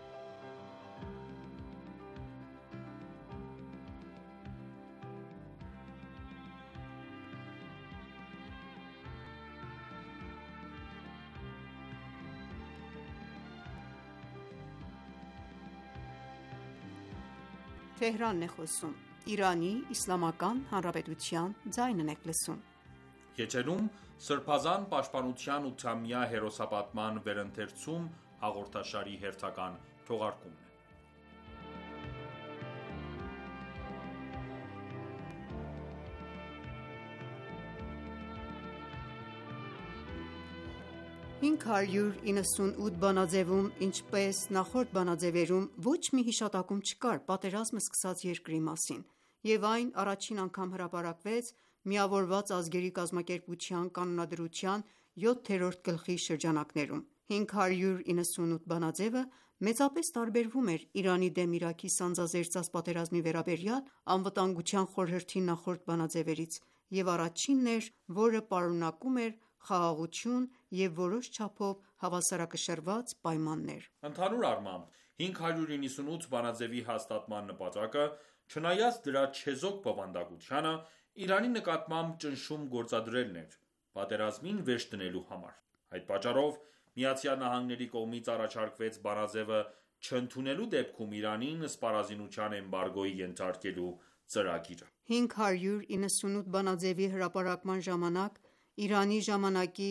հինգ հարյուր իննսունութ բանաձեվում, ինչպես նախորդ բանաձևերում, ոչ մի հիշատակում չկար պատերազմը սկսած երկրի մասին, և այն առաջին անգամ հրապարակվեց Միավորված ազգերի կազմակերպության կանոնադրության յոթերորդ գլխի շրջանակներում: հինգ հարյուր իննսունութ բանաձևը մեծապես տարբերվում էր Իրանի դեմ Իրաքի սանձազերծած պատերազմի վերաբերյալ Անվտանգության խորհրդի նախորդ բանաձևերից և առաջինն էր, որը պարունակում էր խաղաղություն և որոշ չափով հավասարակշռված պայմաններ: Ընդհանուր առմամբ, հինգ հարյուր իննսունութ բանաձեւի հաստատման նպատակը, չնայած դրա չեզոք բովանդակությանը, Իրանի նկատմամբ ճնշում գործադրելն էր՝ պատերազմին վերջ դնելու համար: Այդ պատճառով ԱՄՆ-ի կողմից առաջարկվեց բանաձևը չընդունելու դեպքում Իրանին սպառազինության էմբարգոյի ենթարկելու ծրագիրը: հինգ հարյուր իննսունութ բանաձեւի հրապարակման ժամանակ Իրանի ժամանակի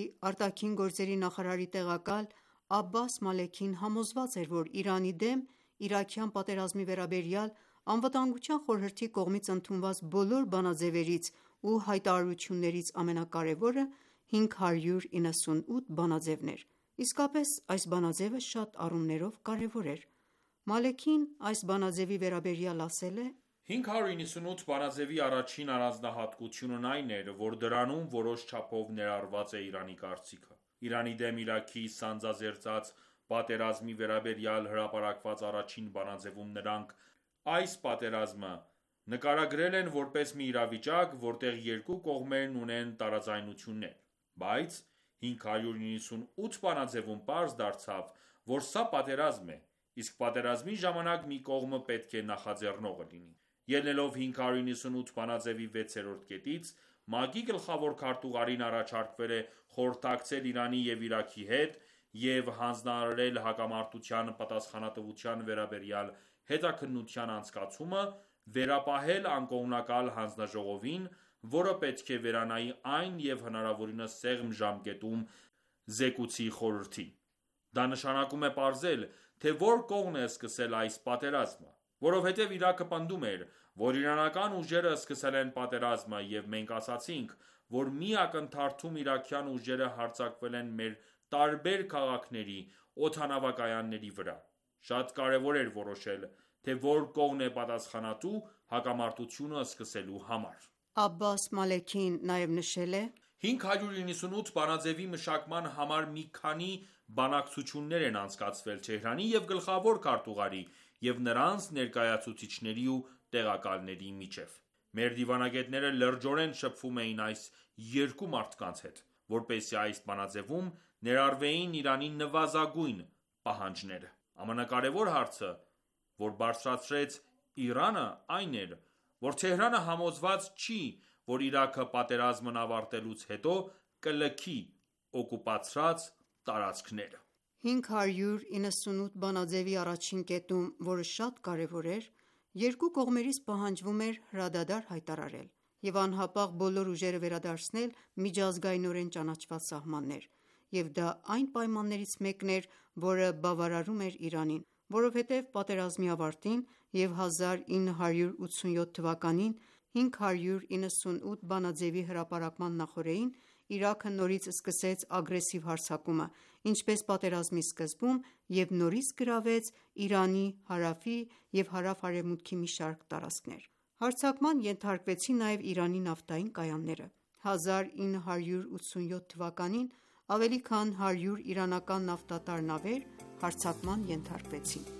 ԱԳ նախարարի տեղակալ Աբբաս Մալեքին համոզված էր, որ Իրանի դեմ իրաքյան պատերազմի վերաբերյալ Անվտանգության խորհրդի կողմից ընդունված բոլոր բանաձևերից ու հայտարարություններից ամենակարևորը հինգ հարյուր իննսունութ բանաձևն էր: Իսկապես այս բանաձևը շատ առումներով կարևոր էր: Մալեքին այս բանաձևի վերաբերյալ ասել է. «հինգ հարյուր իննսունութ բանաձևի առաջին առանձնահատկությունն այն էր, որ դրանում որոշ չափով ներառված է Իրանի կարծիքը: Իրանի դեմ Իրաքի սանձազերծած պատերազմի վերաբերյալ հրապարակված առաջին բանաձևում նրանք այս պատերազմը նկարագրել են որպես մի իրավիճակ, որտեղ երկու կողմերն ունեն տարաձայնություններ: Բայց հինգ հարյուր իննսունութ բանաձեվում պարզ դարձավ, որ սա պատերազմ է, իսկ պատերազմի ժամանակ մի կողմը պետք է նախաձեռնողը լինի: Ելնելով հինգ հարյուր իննսունութ բանաձևի վեցերորդ կետից, ՄԱԿ-ի գլխավոր քարտուղարին առաջարկվել է խորհրդակցել Իրանի և Իրաքի հետ և հանձնարարել հակամարտության պատասխանատվության վերաբերյալ հետաքննության անցկացումը վերապահել անկողմնակալ հանձնաժողովին, որը պետք է վերանայի այն և հնարավորինս սեղմ ժամկետում զեկուցի խորհրդին: Դա նշանակում է պարզել, թե որ կողմն է սկսել այս պատերազմը: Որովհետև Իրաքը պնդում էր, որ իրանական ուժերը սկսել են պատերազմը, և մենք ասացինք, որ մի ակնթարթում իրաքյան ուժերը հարձակվել են մեր տարբեր քաղաքների օդանավակայանների վրա: Շատ կարևոր էր որոշել, թե որ կողմն է պատասխանատու հակամարտությունը սկսելու համար: Աբբաս Մալեքին նաև նշել է. «հինգ հարյուր իննսունութ բանաձևի մշակման համար մի քանի բանակցություններ են անցկացվել Թեհրանի և գլխավոր քարտուղարի և նրանց ներկայացուցիչների ու տեղակալների միջև: Մեր դիվանագետները լրջորեն շփվում էին այս երկու մարդկանց հետ, որպեսզի այս բանաձեվում ներառվեին Իրանի նվազագույն պահանջները: Ամենակարևոր հարցը, որ բարձրացրեց Իրանը, այն էր, որ Թեհրանը համոզված չի, որ Իրաքը պատերազմն ավարտելուց հետո կլքի օկուպացրած տարածքները: հինգ հարյուր իննսունութ բանաձևի առաջին կետում, որը շատ կարևոր էր, երկու կողմերից պահանջվում էր հրադադար հայտարարել և անհապաղ բոլոր ուժերը վերադարձնել միջազգայնորեն ճանաչված սահմաններ: Եվ դա այն պայմաններից մեկն էր, որը բավարարում էր Իրանին: Որովհետև պատերազմի ավարտին և հազար ինը հարյուր ութսունյոթ թվականին հինգ հարյուր իննսունութ բանաձևի հրապարակման նախօրեին Իրաքը նորից սկսեց ագրեսիվ հարձակումը, ինչպես պատերազմի սկզբում և նորից գրավեց Իրանի հարավի և հարավ-արևմուտքի մի շարք տարածքներ: Հարձակման ենթարկվեցին նաև Իրանի նավթային կայանները: հազար ինը հարյուր ութսունյոթ թվականին ավելի քան հարյուր իրանական նավթատար նավեր հարձակման ենթարկվեցին: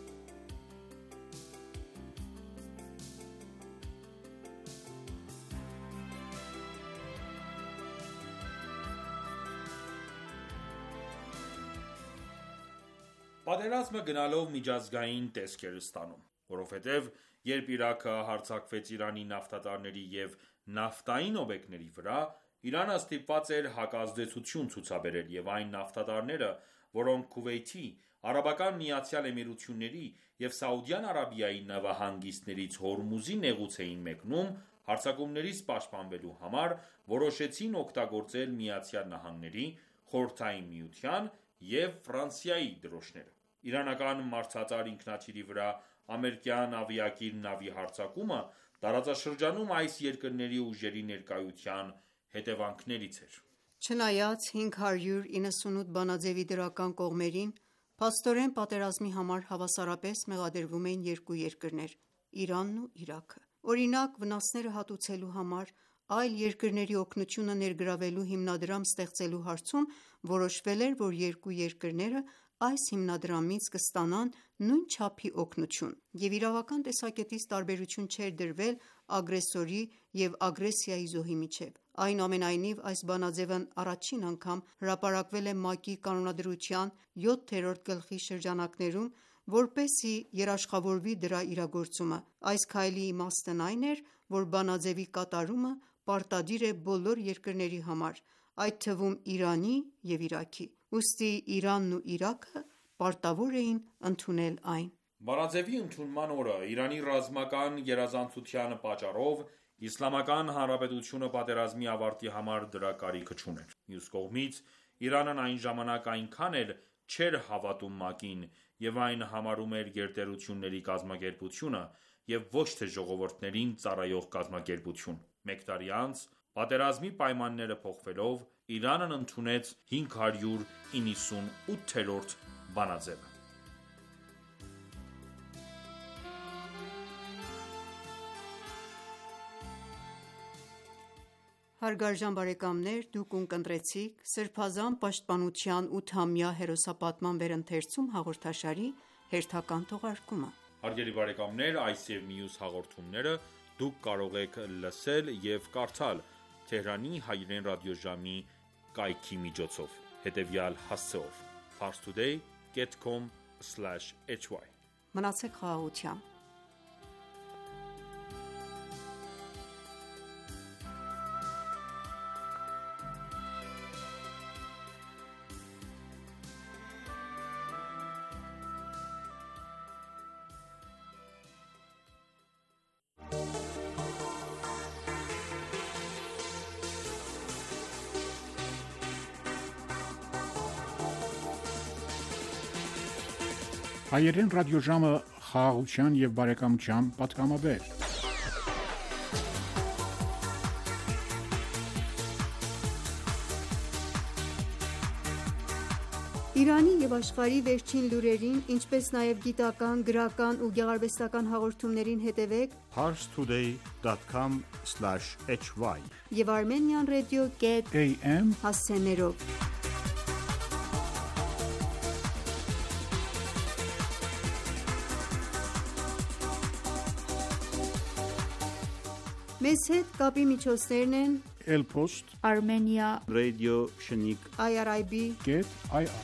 Պատերազմը գնալով միջազգային տեսք էր ստանում: Որովհետև երբ Իրաքը հարձակվեց Իրանի նավթատարների և նավթային օբյեկտների վրա, Իրանը ստիպված էր հակազդեցություն ցուցաբերել և այն նավթատարները, որոնք Քուվեյթի, Արաբական Միացյալ Էմիրությունների և Սաուդյան Արաբիայի նավահանգիստներից Հորմուզի նեղուց էին մեկնում, հարձակումներից պաշտպանվելու համար որոշեցին օգտագործել ԱՄՆ-ի, Խորհրդային Միության և Ֆրանսիայի դրոշները: Իրանական մարդատար ինքնաթիռի վրա ամերիկյան ավիակիր նավի հարձակումը տարածաշրջանում այս երկրների ուժերի ներկայության հետևանքներից էր: Չնայած հինգ հարյուր իննսունութ բանաձևի դրական կողմերին, փաստորեն պատերազմի համար հավասարապես մեղադրվում էին երկու երկրներ՝ Իրանն ու Իրաքը: Օրինակ՝ վնասները հատուցելու համար այլ երկրների օգնությունը ներգրավելու հիմնադրամ ստեղծելու հարցում որոշվել էր, որ երկու երկրները այս հիմնադրամից կստանան նույն չափի օգնություն, և իրավական տեսակետից տարբերություն չէր դրվել ագրեսորի և ագրեսիայի զոհի միջև: Այնուամենայնիվ, այս բանաձևն առաջին անգամ հրապարակվել է ՄԱԿ-ի կանոնադրության յոթերորդ գլխի շրջանակներում, որպեսզի երաշխավորվի դրա իրագործումը: Այս քայլի իմաստն այն էր, որ բանաձևի կատարումը պարտադիր է բոլոր երկրների համար, այդ թվում Իրանի և Իրաքի: Ուստի Իրանն ու Իրաքը պարտավոր էին ընդունել այն: Բանաձեւի ընդունման օրը Իրանի ռազմական գերազանցության պատճառով Իսլամական Հանրապետությունը պատերազմի ավարտի համար դրա կարիքը չուներ: Մյուս կողմից, Իրանն այն ժամանակ այնքան էլ չէր հավատում ՄԱԿ-ին և այն համարում էր գերտերությունների կազմակերպությունը և ոչ թե ժողովուրդներին ծառայող կազմակերպություն: Մեկ տարի անց, պատերազմի պայմանները փոխվելով, Իրանն ընդունեց հինգ հարյուր իննսունութերորդ բանաձեւը: Հարգարժան բարեկամներ, դուք ունկնդրեցիք «Սրբազան պաշտպանության ութամյա հերոսապատման վերընթերցում» հաղորդաշարի հերթական թողարկումը: Հարգելի բարեկամներ, այս և մյուս հաղորդումները դուք կարող եք լսել և կարդալ Թեհրանի հայրեն ռադիոժամի կայքի միջոցով, հետևյալ հասցեով՝ parstoday dot com slash h y: Մնացեք խաղաղությամբ: Հայերեն ռադիոժամը խաղաղության և բարեկամության պատգամաբեր: Իրանի և աշխարհի վերջին լուրերին, ինչպես նաև գիտական, գրական ու գեղարվեստական հաղորդումներին հետևեք parstoday dot com slash h y և armenian radio dot a m հասցեներով: Մեզ հետ կապի միջոցներն են Elpost Armenia Radio Shnik irib dot i r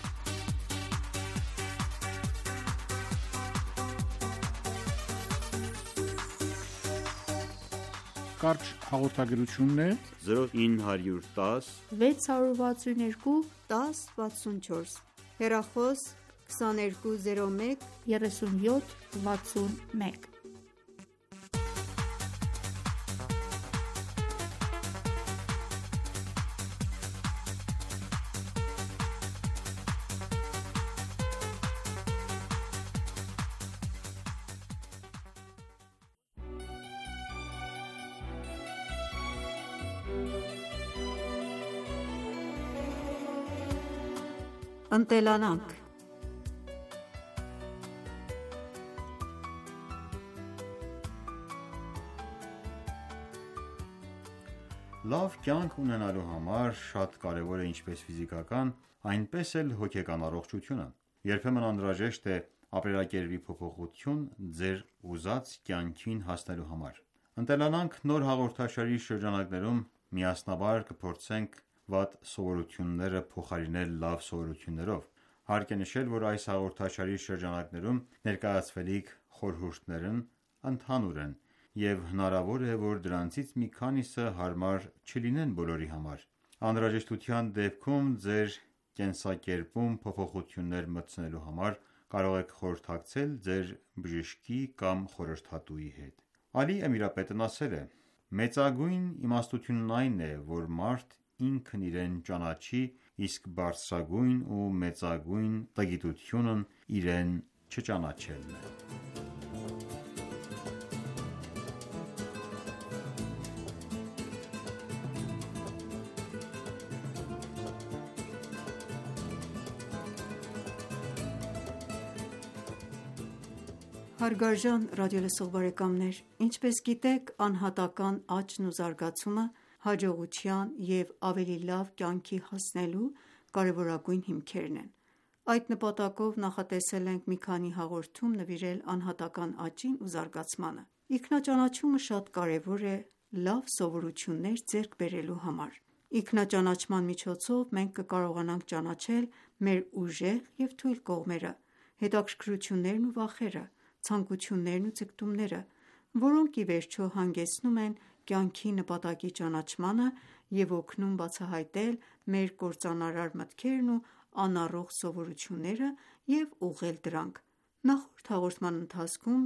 Կարճ հաղորդագրություններ zero nine one zero վեց վաթսուն երկու դաս վաթսուն չորս հեռախոս քսաներկու զիրո մեկ երեսունյոթ վաթսուն մեկ Ընտելանանք: Լավ կյանք ունենալու համար շատ կարևոր է ինչպես ֆիզիկական, այնպես էլ հոգեկան առողջությունը: Երբեմն անհրաժեշտ է ապրելակերպի փոփոխություն ձեր ուզած կյանքին հասնելու համար: «Ընտելանանք» նոր հաղորդաշարի շրջանակներում միասնաբար կփորձենք վատ սովորությունները փոխարինել լավ սովորություններով: Հարկ է նշել, որ այս հաղորդաշարի շրջանակներում ներկայացվելիք խորհուրդներն ընդհանուր են, և հնարավոր է, որ դրանցից մի քանիսը հարմար չլինեն բոլորի համար: Անհրաժեշտության դեպքում ձեր կենսակերպում փոփոխություններ մտցնելու համար կարող եք խորհրդակցել ձեր բժշկի կամ խորհրդատուի հետ: Ալի Էմիրապետն ասել է. «Մեծագույն իմաստությունն այն է, որ մարդ ինքն իրեն ճանաչի, իսկ բարձրագույն ու մեծագույն տգիտությունն իրեն չճանաչելն է»: Հարգարժան ռադիոլսող բարեկամներ, ինչպես գիտեք, անհատական աճն ու զարգացումը հաջողության և ավելի լավ կյանքի հասնելու կարևորագույն հիմքերն են: Այդ նպատակով նախատեսել ենք մի քանի հաղորդում նվիրել անհատական աճին ու զարգացմանը: Ինքնաճանաչումը շատ կարևոր է լավ սովորություններ ձեռք բերելու համար: Ինքնաճանաչման միջոցով մենք կկարողանանք ճանաչել մեր ուժեղ և թույլ կողմերը, հետաքրքրություններն ու վախերը, ցանկություններն ու ձգտումները, որոնք ի վերջո հանգեցնում են կյանքի նպատակի ճանաչմանը և օգնում բացահայտել մեր կործանարար մտքերն ու անառողջ սովորությունները և ուղղել դրանք: Նախորդ հաղորդման ընթացքում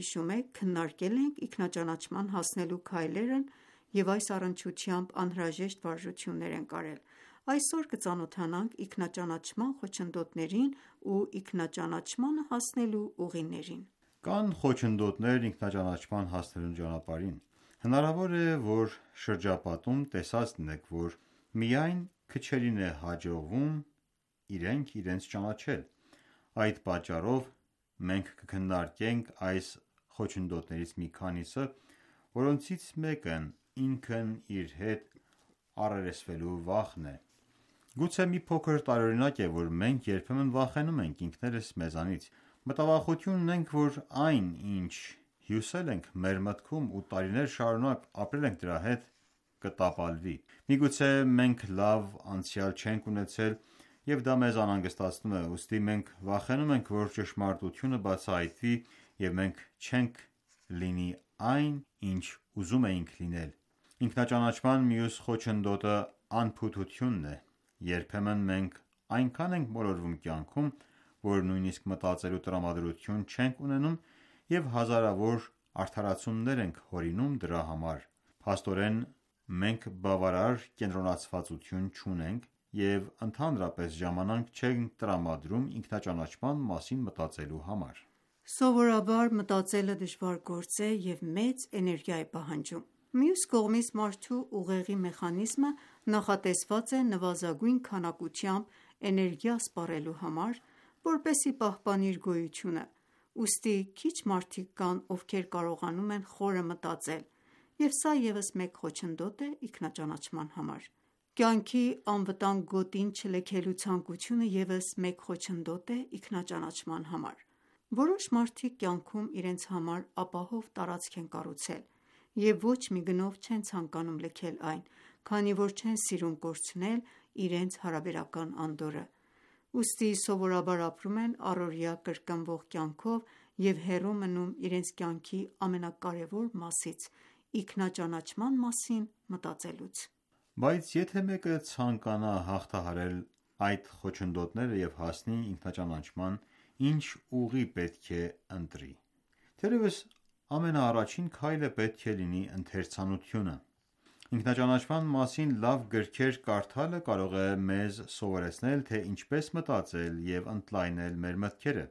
քննարկել ենք ինքնաճանաչման հասնելու քայլերն և այս առնչությամբ անհրաժեշտ վարժություններ ենք արել: Այսօր կծանոթանանք ինքնաճանաչման խոչընդոտներին ու ինքնաճանաչմանը հասնելու ուղիներին: Կան խոչընդոտներ ինքնաճանաչման հասնելու ճանապարհին: Հնարավոր է, որ շրջապատում տեսած լինեք, որ միայն քչերին է հաջողվում իրենք իրենց ճանաչել: Այդ պատճառով մենք կքննարկենք այս խոչընդոտներից մի քանիսը, որոնցից մեկն ինքն իր հետ առերեսվելու վախն է: Գուցե մի փոքր տարօրինակ է, որ մենք երբեմն վախենում ենք ինքներս մեզանից: Մտավախություն ունենք, որ այն, ինչ հյուսել ենք մեր մտքում ու տարիներ շարունակ ապրել ենք դրա հետ, կտապալվի: Միգուցե մենք լավ անցյալ չենք ունեցել և դա մեզ անհանգստացնում է: Ուստի մենք վախենում ենք, որ ճշմարտությունը բացահայտվի և մենք չենք լինի այն, ինչ ուզում էինք լինել: Ինքնաճանաչման մյուս խոչընդոտը անփութությունն է: Երբեմն մենք այնքան ենք մոլորվում կյանքում, որ նույնիսկ մտածելու տրամադրություն չենք ունենում և հազարավոր արդարացումներ ենք հորինում դրա համար: Փաստորեն, մենք բավարար կենտրոնացվածություն չունենք և ընդհանրապես ժամանակ չենք տրամադրում ինքնաճանաչման մասին մտածելու համար: Սովորաբար մտածելը դժվար գործ է և մեծ էներգիա է պահանջում: Մյուս կողմից, մարդու ուղեղի մեխանիզմը նախատեսված է նվազագույն քանակությամբ էներգիա սպառելու համար, որպեսզի պահպանի իր գոյությունը: Ուստի քիչ մարդիկ կան, ովքեր կարողանում են խորը մտածել և սա ևս մեկ խոչընդոտ է ինքնաճանաչման համար: Կյանքի անվտանգ գոտին չլքելու ցանկությունը ևս մեկ խոչընդոտ է ինքնաճանաչման համար: Որոշ մարդիկ կյանքում իրենց համար ապահով տարածք են կառուցել և ոչ մի գնով չեն ցանկանում լքել այն, քանի որ չեն սիրում կորցնել իրենց հարաբերական անդորրը: Ուստի սովորաբար ապրում են առօրյա կրկնվող կյանքով և հեռու մնում իրենց կյանքի ամենակարևոր մասից՝ ինքնաճանաչման մասին մտածելուց: Բայց եթե մեկը ցանկանա հաղթահարել այդ խոչընդոտները և հասնի ինքնաճանաչման, ինչ ուղի պետք է ընտրի: Թերևս ամենաառաջին քայլը պետք է լինի ընթերցանությունը: Ինքնաճանաչման մասին լավ գրքեր կարդալը կարող է մեզ սովորեցնել, թե ինչպես մտածել և ընդլայնել մեր մտքերը: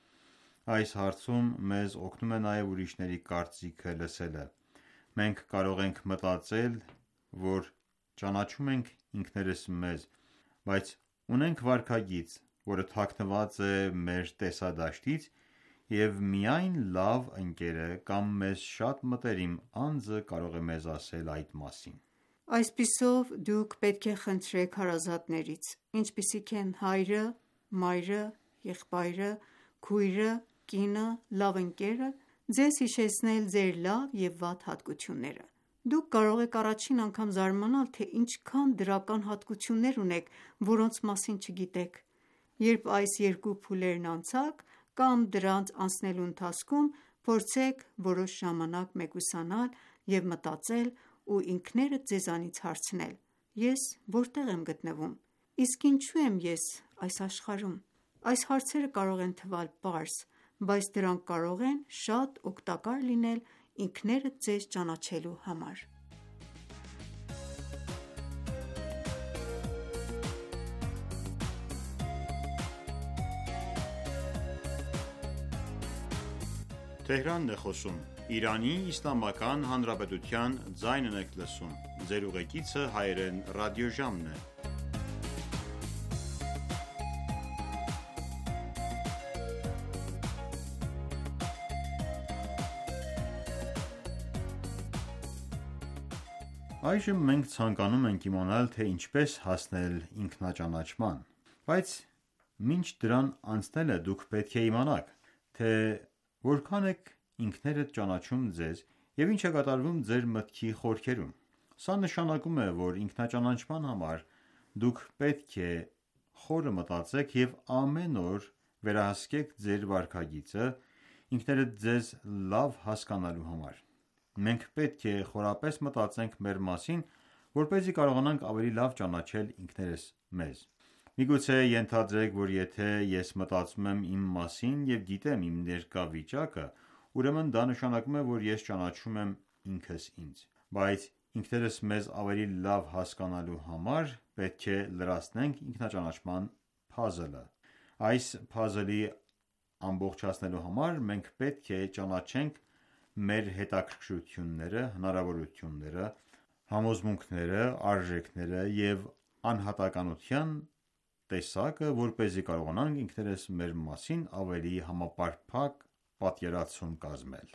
Այս հարցում մեզ օգնում է նաև ուրիշների կարծիքը լսելը: Մենք կարող ենք մտածել, որ ճանաչում ենք ինքներս մեզ, բայց ունենք վարքագիծ, որը թաքնված է մեր տեսադաշտից և միայն լավ ընկերը կամ մեզ շատ մտերիմ անձը կարող է մեզ ասել այդ մասին: Այսպիսով, դուք պետք է խնդրեք հարազատներից, ինչպիսիք են հայրը, մայրը, եղբայրը, քույրը, կինը, լավ ընկերը, ձեզ հիշեցնել ձեր լավ և վատ հատկությունները: Դուք կարող եք առաջին անգամ զարմանալ, թե ինչքան դրական հատկություններ ունեք, որոնց մասին չգիտեք: Երբ այս երկու փուլերն անցաք կամ դրանց անցնելու ընթացքում, փորձեք որոշ ժամանակ մեկուսանալ և մտածել ու ինքներդ ձեզանից հարցնել. Ես որտե՞ղ եմ գտնվում: Իսկ ինչու եմ ես այս աշխարհում: Այս հարցերը կարող են թվալ պարզ, բայց դրանք կարող են շատ օգտակար լինել ինքներդ ձեզ ճանաչելու համար: Այժմ մենք ցանկանում ենք իմանալ, թե ինչպես հասնել ինքնաճանաչման, բայց մինչ դրան անցնելը դուք պետք է իմանաք, թե որքան եք ինքներդ ճանաչում ձեզ և ինչ է կատարվում ձեր մտքի խորքերում: Սա նշանակում է, որ ինքնաճանաչման համար դուք պետք է խորը մտածեք և ամեն օր վերահսկեք ձեր վարքագիծը ինքներդ ձեզ լավ հասկանալու համար: Մենք պետք է խորապես մտածենք մեր մասին, որպեսզի կարողանանք ավելի լավ ճանաչել ինքներս մեզ: Միգուցե ենթադրեք, որ եթե ես մտածում եմ իմ մասին և գիտեմ իմ ներկա վիճակը, ուրեմն դա նշանակում է, որ ես ճանաչում եմ ինքս ինձ: Բայց ինքներս մեզ ավելի լավ հասկանալու համար պետք է լրացնենք ինքնաճանաչման փազլը: Այս փազլի ամբողջացնելու համար մենք պետք է ճանաչենք մեր հետաքրքրությունները, հնարավորությունները, համոզմունքները, արժեքները և անհատականության տեսակը, որպեսզի կարողանանք ինքներս մեր մասին ավելի համապարփակ պատկերացում կազմել: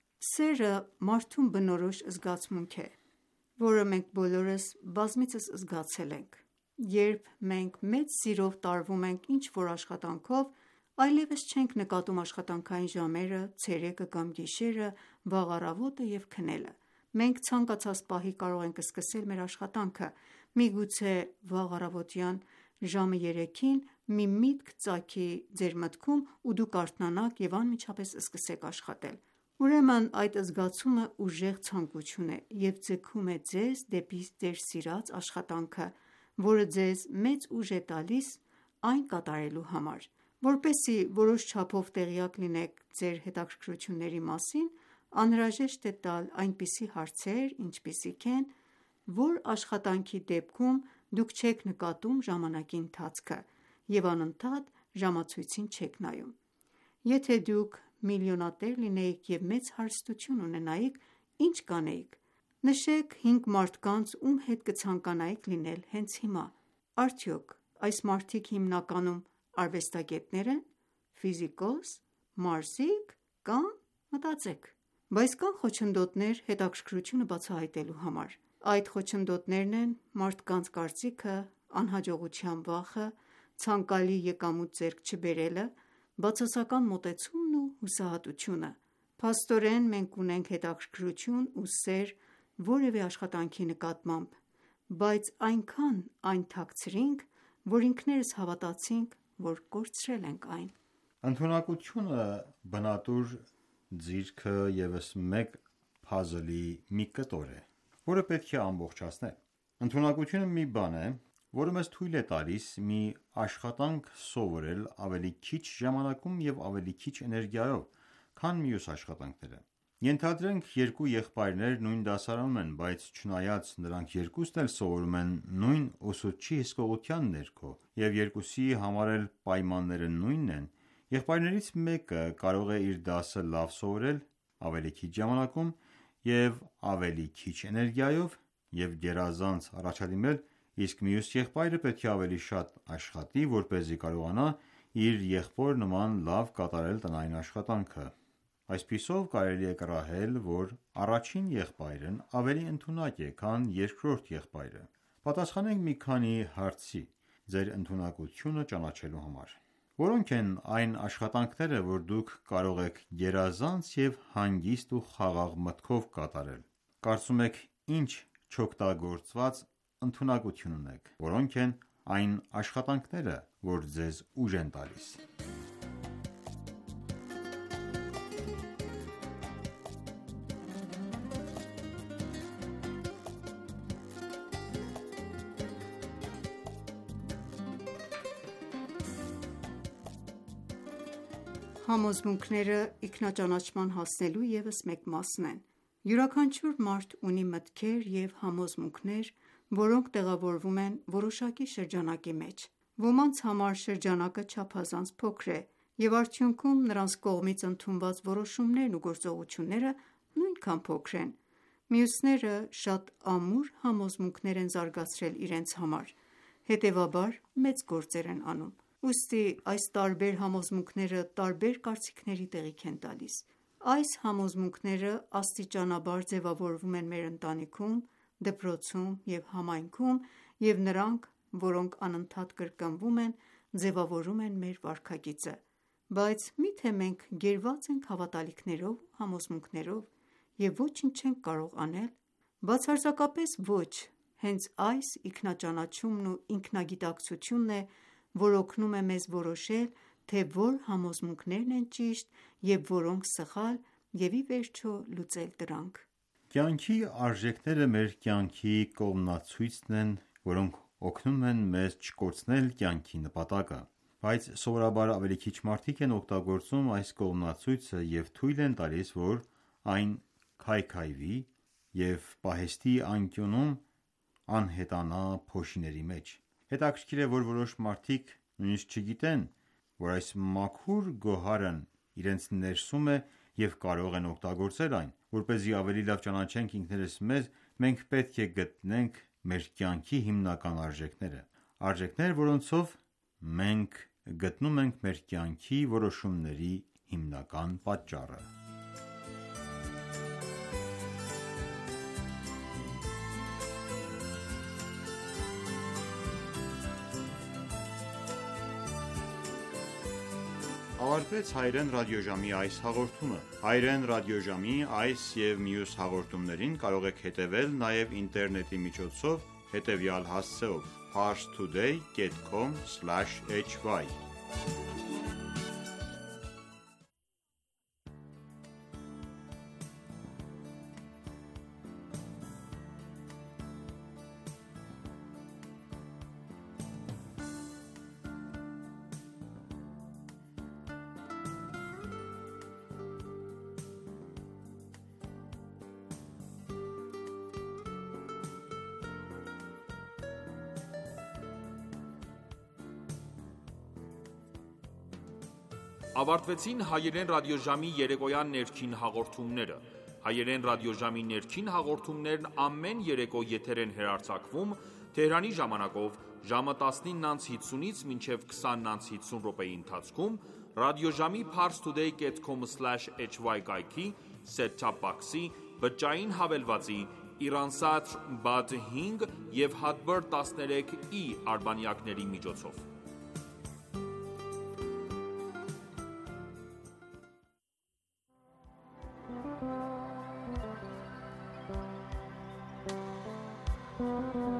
Սերը մարդուն բնորոշ զգացմունք է, որը մենք բոլորս բազմիցս զգացել ենք: Երբ մենք մեծ սիրով տարվում ենք ինչ-որ աշխատանքով, այլևս չենք նկատում աշխատանքային ժամերը, ցերեկը կամ գիշերը, վաղ առավոտը և քնելը: Մենք ցանկացած պահի կարող ենք սկսել մեր աշխատանքը: Միգուցե վաղ առավոտյան ժամը երեքին մի միտք ծագի ձեր մտքում ու դուք արթնանաք և անմիջապես սկսեք աշխատել: Ուրեմն այդ զգացումը ուժեղ ցանկություն է և ձգում է ձեզ դեպի ձեր սիրած աշխատանքը, որը ձեզ մեծ ուժ է տալիս այն կատարելու համար: Որպեսզի որոշ չափով տեղյակ լինեք ձեր հետաքրքրությունների մասին, անհրաժեշտ է տալ այնպիսի հարցեր, ինչպիսիք են. Որ աշխատանքի դեպքում դուք չեք նկատում ժամանակի ընթացքը և անընդհատ ժամացույցին չեք նայում: Եթե դուք միլիոնատեր լինեիք և մեծ հարստություն ունենայիք, ի՞նչ կանեիք: Նշեք հինգ մարդկանց, ում հետ կցանկանայիք լինել հենց հիմա: Արդյոք այս մարդիկ հիմնականում արվեստագետնե՞ր են, ֆիզիկոս, մարզիկ կամ մտածեք: Բայց կան խոչընդոտներ հետաքրքրությունը բացահայտելու համար: Այդ խոչընդոտներն են մարդկանց կարծիքը, անհաջողության վախը, ցանկալի եկամուտ ձեռք չբերելը, բացասական մոտեցումն ու հուսահատությունը: Փաստորեն մենք ունենք հետաքրքրություն ու սեր որևէ աշխատանքի նկատմամբ, բայց այնքան այն թաքցրինք, որ ինքներս հավատացինք, որ կորցրել ենք այն: Ընդունակությունը բնատուր ձիրքը ևս մեկ փազլի մի կտոր է, որը պետք է ամբողջացնել: Ընդունակությունը մի բան է, որը մեզ թույլ է տալիս մի աշխատանք սովորել ավելի քիչ ժամանակում և ավելի քիչ էներգիայով, քան մյուս աշխատանքները: Ենթադրենք երկու եղբայրներ նույն դասարանում են, բայց չնայած նրանք երկուսն էլ սովորում են նույն ուսուցչի հսկողության ներքո և երկուսի համար էլ պայմանները նույնն են, եղբայրներից մեկը կարող է իր դասը լավ սովորել ավելի քիչ ժամանակում և ավելի քիչ էներգիայով և գերազանց առաջադիմել, իսկ մյուս եղբայրը պետք է ավելի շատ աշխատի, որպեսզի կարողանա իր եղբոր նման լավ կատարել տնային աշխատանքը: Այսպիսով կարելի է կռահել, որ առաջին եղբայրն ավելի ընդունակ է, քան երկրորդ եղբայրը: Պատասխանենք մի քանի հարցի ձեր ընդունակությունը ճանաչելու համար: Որո՞նք են այն աշխատանքները, որ դուք կարող եք գերազանց և հանգիստ ու խաղաղ մտքով կատարել: Կարծում եք ինչ չօգտագործված ընդունակություն ունեք: Որո՞նք են այն աշխատանքները, որ ձեզ ուժ են տալիս: Համոզմունքները ինքնաճանաչման հասնելու ևս մեկ մասն են: Յուրաքանչյուր մարդ ունի մտքեր և համոզմունքներ, որոնք տեղավորվում են որոշակի շրջանակի մեջ: Ոմանց համար շրջանակը չափազանց փոքր է և արդյունքում նրանց կողմից ընդունված որոշումներն ու գործողությունները նույնքան փոքր են: Մյուսները շատ ամուր համոզմունքներ են զարգացրել իրենց համար, հետևաբար մեծ գործեր են անում: Ուստի այս տարբեր համոզմունքները տարբեր կարծիքների տեղիք են տալիս: Այս համոզմունքները աստիճանաբար ձևավորվում են մեր ընտանիքում, դպրոցում և համայնքում, և նրանք, որոնք անընդհատ կրկնվում են, ձևավորում են մեր վարքագիծը: Բայց միթե մենք գերված ենք հավատալիքներով ու համոզմունքներով և ոչինչ չենք կարող անել: Բացարձակապես ոչ: Հենց այս ինքնաճանաչումն ու ինքնագիտակցությունն է, որ օգնում է մեզ որոշել, թե որ համոզմունքներն են ճիշտ և որոնք սխալ և ի վերջո լուծել դրանք: Կյանքի արժեքները մեր կյանքի կողմնացույցն են, որոնք օգնում են մեզ չկորցնել կյանքի նպատակը: Բայց սովորաբար ավելի քիչ մարդիկ են օգտագործում այս կողմնացույցը և թույլ են տալիս, որ այն քայքայվի և պահեստի անկյունում անհետանա փոշիների մեջ: Հետաքրքիր է, որ որոշ մարդիկ նույնիսկ չգիտեն, որ այս մաքուր գոհարն իրենց ներսում է և կարող են օգտագործել այն: Որպեսզի ավելի լավ ճանաչենք ինքներս մեզ, մենք պետք է գտնենք մեր կյանքի հիմնական արժեքները: Արժեքներ, որոնցով մենք գտնում ենք մեր կյանքի որոշումների հիմնական պատճառը: Ավարտվեց հայերեն ռադիոժամի այս հաղորդումը: Հայերեն ռադիոժամի այս և մյուս հաղորդումներին կարող եք հետևել նաև ինտերնետի միջոցով հետևյալ հասցեով՝ parstoday dot com slash h y Ավարտվեցին հայերեն ռադիոժամի երեկոյան ներքին հաղորդումները: Հայերեն ռադիոժամի ներքին հաղորդումներն ամեն երեկո եթեր են հեռարձակվում Թեհրանի ժամանակով ժամը տասնինը հինգից մինչև քսանը հինգ րոպեի ընթացքում ռադիոժամի parstoday dot com slash h y կայքի set-top box-ի, բջջային հավելվածի, Iransat Band հինգ և Hotbird տասներեք E արբանյակների միջոցով: Thank you.